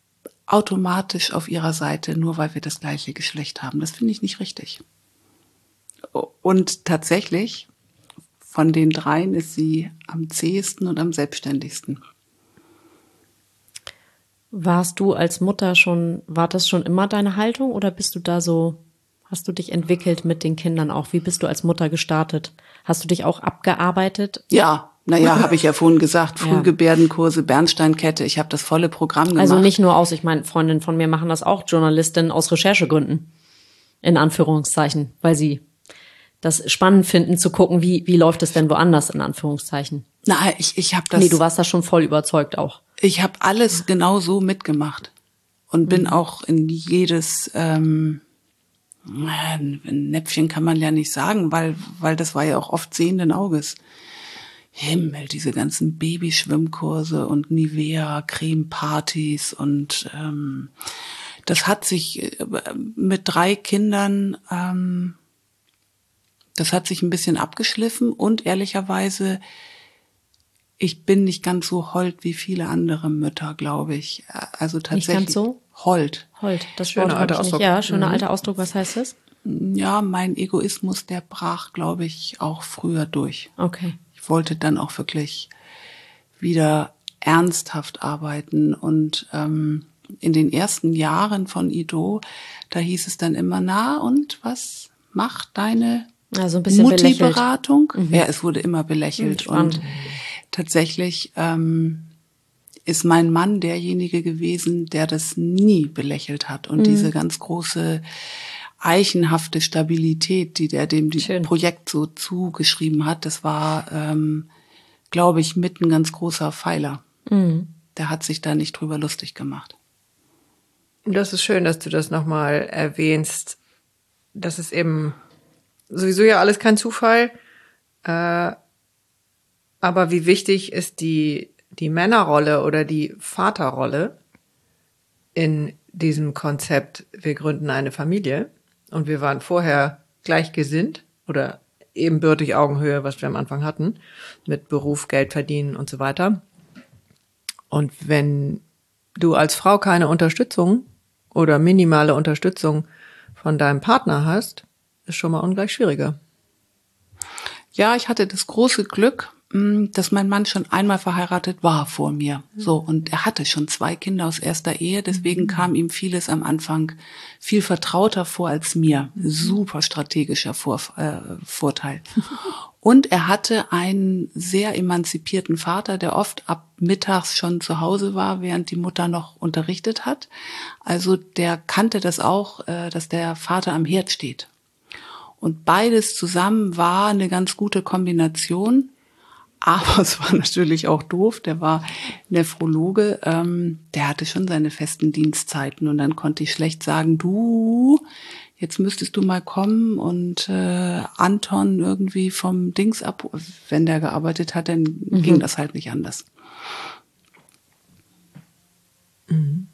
automatisch auf ihrer Seite, nur weil wir das gleiche Geschlecht haben. Das finde ich nicht richtig. Und tatsächlich, von den dreien ist sie am zähesten und am selbstständigsten. Warst du als Mutter schon, war das schon immer deine Haltung oder bist du da so, hast du dich entwickelt mit den Kindern auch? Wie bist du als Mutter gestartet? Hast du dich auch abgearbeitet? Ja, naja, habe ich ja vorhin gesagt, Frühgebärdenkurse, Bernsteinkette, ich habe das volle Programm gemacht. Also nicht nur aus, ich meine, Freundinnen von mir machen das auch, Journalistinnen aus Recherchegründen, in Anführungszeichen, weil sie das spannend finden, zu gucken, wie wie läuft es denn woanders, in Anführungszeichen. Na, ich, ich habe das... Nee, du warst da schon voll überzeugt auch. Ich habe alles genau so mitgemacht und bin Mhm. auch in jedes... Ähm, ein Näpfchen kann man ja nicht sagen, weil weil das war ja auch oft sehenden Auges. Himmel, diese ganzen Babyschwimmkurse und Nivea-Creme-Partys und ähm, das hat sich äh, mit drei Kindern, ähm, das hat sich ein bisschen abgeschliffen und ehrlicherweise, ich bin nicht ganz so hold wie viele andere Mütter, glaube ich. Also tatsächlich. Nicht ganz so? Hold. Hold, das Schöner Wort alter habe ich nicht. Ausdruck. Ja, schöner Mhm. alter Ausdruck, was heißt das? Ja, mein Egoismus, der brach, glaube ich, auch früher durch. Okay. Ich wollte dann auch wirklich wieder ernsthaft arbeiten und ähm, in den ersten Jahren von Ido, da hieß es dann immer, na und was macht deine Also ein bisschen belächelt. Mutti-Beratung? Ja, es wurde immer belächelt Spannend. und tatsächlich ähm, ist mein Mann derjenige gewesen, der das nie belächelt hat und diese ganz große eichenhafte Stabilität, die der dem die Schön. Projekt so zugeschrieben hat, das war, ähm, glaube ich, mit ein ganz großer Pfeiler. Mhm. Der hat sich da nicht drüber lustig gemacht. Das ist schön, dass du das nochmal erwähnst. Das ist eben sowieso ja alles kein Zufall. Äh, aber wie wichtig ist die, die Männerrolle oder die Vaterrolle in diesem Konzept, wir gründen eine Familie und wir waren vorher gleichgesinnt oder ebenbürtig Augenhöhe, was wir am Anfang hatten, mit Beruf, Geld verdienen und so weiter. Und wenn du als Frau keine Unterstützung oder minimale Unterstützung von deinem Partner hast, ist schon mal ungleich schwieriger. Ja, ich hatte das große Glück, mh, dass mein Mann schon einmal verheiratet war vor mir. So, und er hatte schon zwei Kinder aus erster Ehe, deswegen kam ihm vieles am Anfang viel vertrauter vor als mir. Super strategischer vor, äh, Vorteil. Und er hatte einen sehr emanzipierten Vater, der oft ab mittags schon zu Hause war, während die Mutter noch unterrichtet hat. Also der kannte das auch, äh, dass der Vater am Herd steht. Und beides zusammen war eine ganz gute Kombination. Aber es war natürlich auch doof. Der war Nephrologe. Ähm, der hatte schon seine festen Dienstzeiten. Und dann konnte ich schlecht sagen, du, jetzt müsstest du mal kommen und äh, Anton irgendwie vom Dings ab. Wenn der gearbeitet hat, dann mhm. ging das halt nicht anders. Mhm.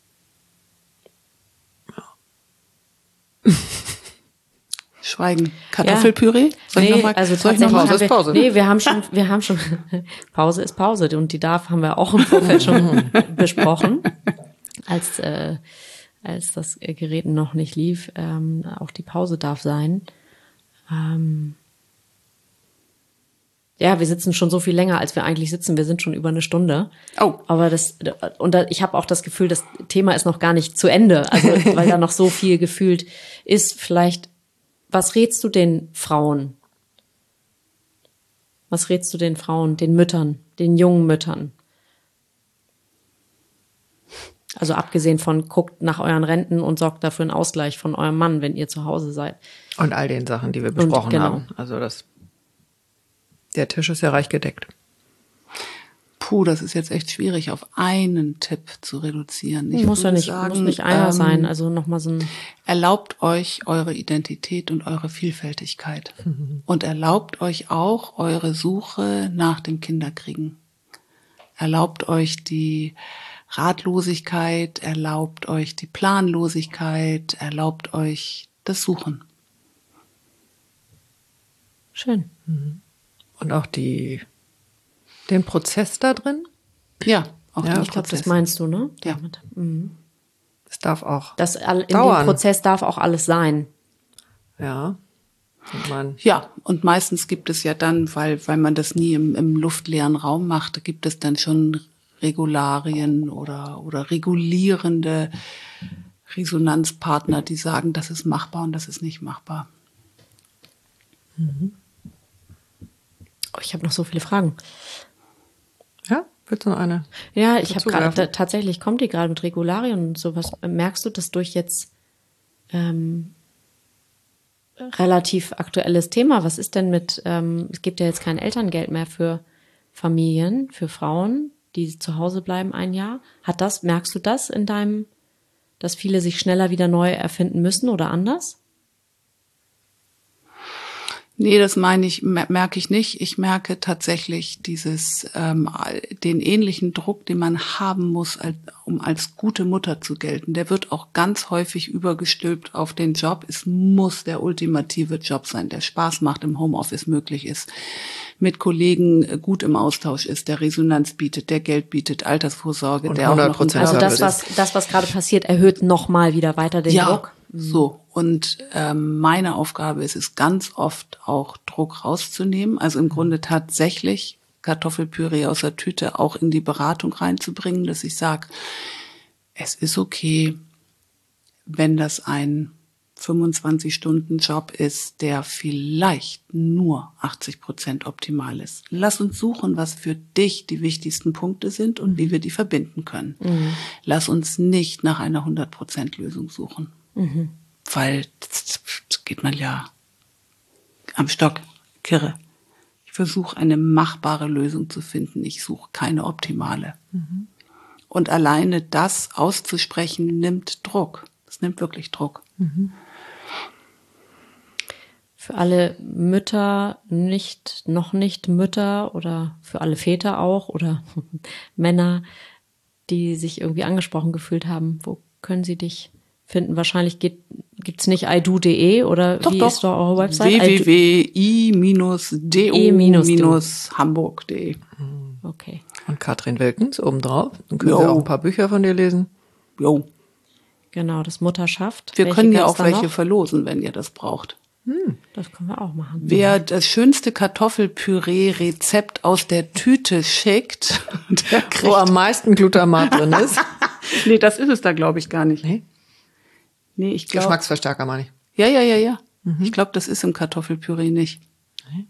Schweigen. Kartoffelpüree? Soll nee, ich noch mal, also soll ich noch tatsächlich mal? Pause ist Pause. Nee, wir haben schon, wir haben schon, Pause ist Pause und die darf, haben wir auch im Vorfeld schon besprochen, als, äh, als das Gerät noch nicht lief. Ähm, auch die Pause darf sein. Ähm, ja, wir sitzen schon so viel länger, als wir eigentlich sitzen. Wir sind schon über eine Stunde. Oh. Aber das, und da, ich habe auch das Gefühl, das Thema ist noch gar nicht zu Ende, also weil da noch so viel gefühlt ist. Vielleicht, was rätst du den Frauen? Was rätst du den Frauen, den Müttern, den jungen Müttern? Also abgesehen von, guckt nach euren Renten und sorgt dafür einen Ausgleich von eurem Mann, wenn ihr zu Hause seid. Und all den Sachen, die wir besprochen genau. haben. Also das, der Tisch ist ja reich gedeckt. Puh, das ist jetzt echt schwierig, auf einen Tipp zu reduzieren. Ich muss ja nicht, sagen, muss nicht einer ähm, sein. Also nochmal so ein. Erlaubt euch eure Identität und eure Vielfältigkeit. Mhm. Und erlaubt euch auch eure Suche nach dem Kinderkriegen. Erlaubt euch die Ratlosigkeit, erlaubt euch die Planlosigkeit, erlaubt euch das Suchen. Schön. Und auch die, den Prozess da drin? Ja, auch Ja, den ich glaube, Prozess. das meinst du, ne? Ja. Mhm. Es darf auch Das all- in dauern. dem Prozess darf auch alles sein. Ja. Und man, Ja, und meistens gibt es ja dann, weil, weil man das nie im, im luftleeren Raum macht, gibt es dann schon Regularien oder, oder regulierende Resonanzpartner, die sagen, das ist machbar und das ist nicht machbar. Oh, ich habe noch so viele Fragen. ja, willst du noch eine? Ja, ich habe Dazu gerade, werfen? da- tatsächlich kommt die gerade mit Regularien und sowas. Merkst du, dass durch jetzt ähm, relativ aktuelles Thema, was ist denn mit, ähm, es gibt ja jetzt kein Elterngeld mehr für Familien, für Frauen, die zu Hause bleiben ein Jahr. Hat das, merkst du das in deinem, dass viele sich schneller wieder neu erfinden müssen oder anders? Nee, das meine ich, mer- merke ich nicht. Ich merke tatsächlich dieses, ähm, den ähnlichen Druck, den man haben muss, als, um als gute Mutter zu gelten. Der wird auch ganz häufig übergestülpt auf den Job. Es muss der ultimative Job sein, der Spaß macht, im Homeoffice möglich ist, mit Kollegen gut im Austausch ist, der Resonanz bietet, der Geld bietet, Altersvorsorge, Und der auch noch hundert Prozent Also das, Service. was, das, was gerade passiert, erhöht nochmal wieder weiter den ja, Druck. so. Und ähm, meine Aufgabe ist es ganz oft auch Druck rauszunehmen. Also im Grunde tatsächlich Kartoffelpüree aus der Tüte auch in die Beratung reinzubringen, dass ich sage, es ist okay, wenn das ein fünfundzwanzig-Stunden-Job ist, der vielleicht nur achtzig Prozent optimal ist. Lass uns suchen, was für dich die wichtigsten Punkte sind und wie wir die verbinden können. Mhm. Lass uns nicht nach einer hundert Prozent Lösung suchen. Mhm. Weil das geht man ja am Stock, kirre. Ich versuche eine machbare Lösung zu finden. Ich suche keine optimale. Mhm. Und alleine das auszusprechen nimmt Druck. Es nimmt wirklich Druck. Mhm. Für alle Mütter, nicht, noch nicht Mütter oder für alle Väter auch oder Männer, die sich irgendwie angesprochen gefühlt haben, wo können sie dich finden? Wahrscheinlich gibt es nicht i do punkt de oder doch, wie doch. ist da eure Website? w w w punkt i do hamburg punkt de. Okay. Und Katrin Wilkens obendrauf. Dann können Jo. wir auch ein paar Bücher von dir lesen. Jo. Genau, das Mutterschaft. Wir Welche können ja gab's auch da welche noch? verlosen, wenn ihr das braucht. Das können wir auch machen. Wer das schönste Kartoffelpüree-Rezept aus der Tüte schickt, der kriegt... Wo am meisten Glutamat drin ist. Nee, das ist es da, glaube ich, gar nicht. Nee? Nee, ich glaube... Geschmacksverstärker meine ich. Ja, ja, ja, ja. Mhm. Ich glaube, das ist im Kartoffelpüree nicht. Nee.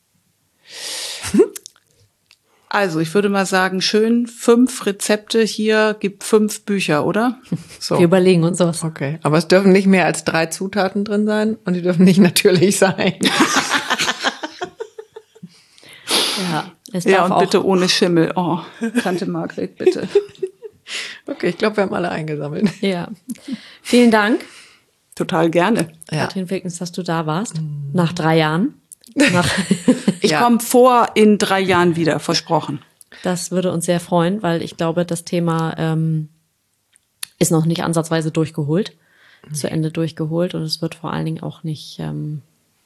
Also, ich würde mal sagen, schön fünf Rezepte hier, gibt fünf Bücher, oder? So. Wir überlegen uns was. Okay, aber es dürfen nicht mehr als drei Zutaten drin sein und die dürfen nicht natürlich sein. Ja, es Ja, darf und auch, bitte ohne Schimmel. Oh, Tante Margret, bitte. Okay, ich glaube, wir haben alle eingesammelt. Ja. Vielen Dank, Total gerne. Ja. Katrin Wilkens, dass du da warst. Nach drei Jahren. Nach Ich Ja. komme vor in drei Jahren wieder, versprochen. Das würde uns sehr freuen, weil ich glaube, das Thema ähm, ist noch nicht ansatzweise durchgeholt, zu Ende durchgeholt und es wird vor allen Dingen auch nicht, ähm,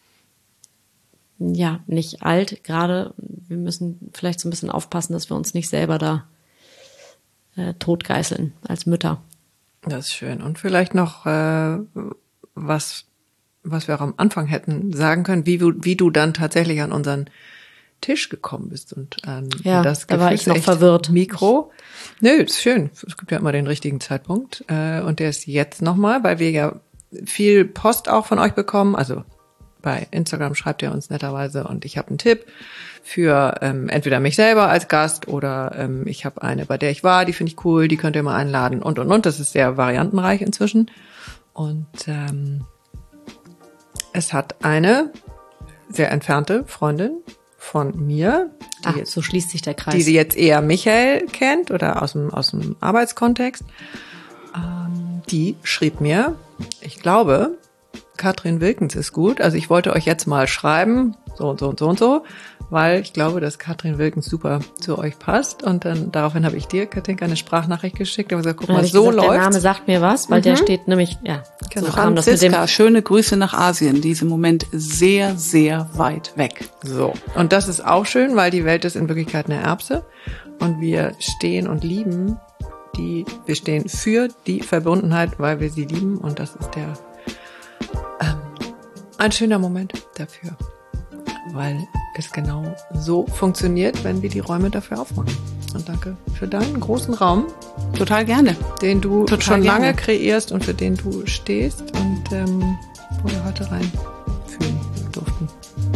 ja, nicht alt. Gerade wir müssen vielleicht so ein bisschen aufpassen, dass wir uns nicht selber da äh, totgeißeln als Mütter. Das ist schön. Und vielleicht noch äh, was, was wir auch am Anfang hätten sagen können, wie, du- wie du dann tatsächlich an unseren Tisch gekommen bist und an Ja, das da war ich noch Gefühlsecht verwirrt. Mikro. Nö, ist schön. Es gibt ja immer den richtigen Zeitpunkt. Äh, und der ist jetzt nochmal, weil wir ja viel Post auch von euch bekommen. Also bei Instagram schreibt ihr uns netterweise und ich habe einen Tipp für ähm, entweder mich selber als Gast oder ähm, ich habe eine, bei der ich war, die finde ich cool, die könnt ihr mal einladen und und und. Das ist sehr variantenreich inzwischen. Und ähm, es hat eine sehr entfernte Freundin von mir, die, Ach, jetzt, so schließt sich der Kreis. die sie jetzt eher Michael kennt oder aus dem, aus dem Arbeitskontext. Ähm, die schrieb mir, ich glaube, Katrin Wilkens ist gut. Also ich wollte euch jetzt mal schreiben, so und so und so und so, weil ich glaube, dass Katrin Wilkens super zu euch passt. Und dann daraufhin habe ich dir, Katinka, eine Sprachnachricht geschickt und gesagt, guck Dann hab mal, ich so gesagt, der Name läuft's. sagt mir was, weil der steht nämlich, ja, Genau. so kam das mit dem. Franziska, schöne Grüße nach Asien. Die ist im Moment sehr, sehr weit weg. So. Und das ist auch schön, weil die Welt ist in Wirklichkeit eine Erbse. Und wir stehen und lieben die, wir stehen für die Verbundenheit, weil wir sie lieben. Und das ist der ähm, ein schöner Moment dafür, weil es genau so funktioniert, wenn wir die Räume dafür aufmachen. Und danke für deinen großen Raum. Total gerne. Den du Total schon gerne. lange kreierst und für den du stehst und ähm, wo wir heute rein fühlen durften.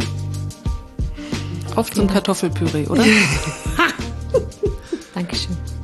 Auf zum Kartoffelpüree, oder? Dankeschön.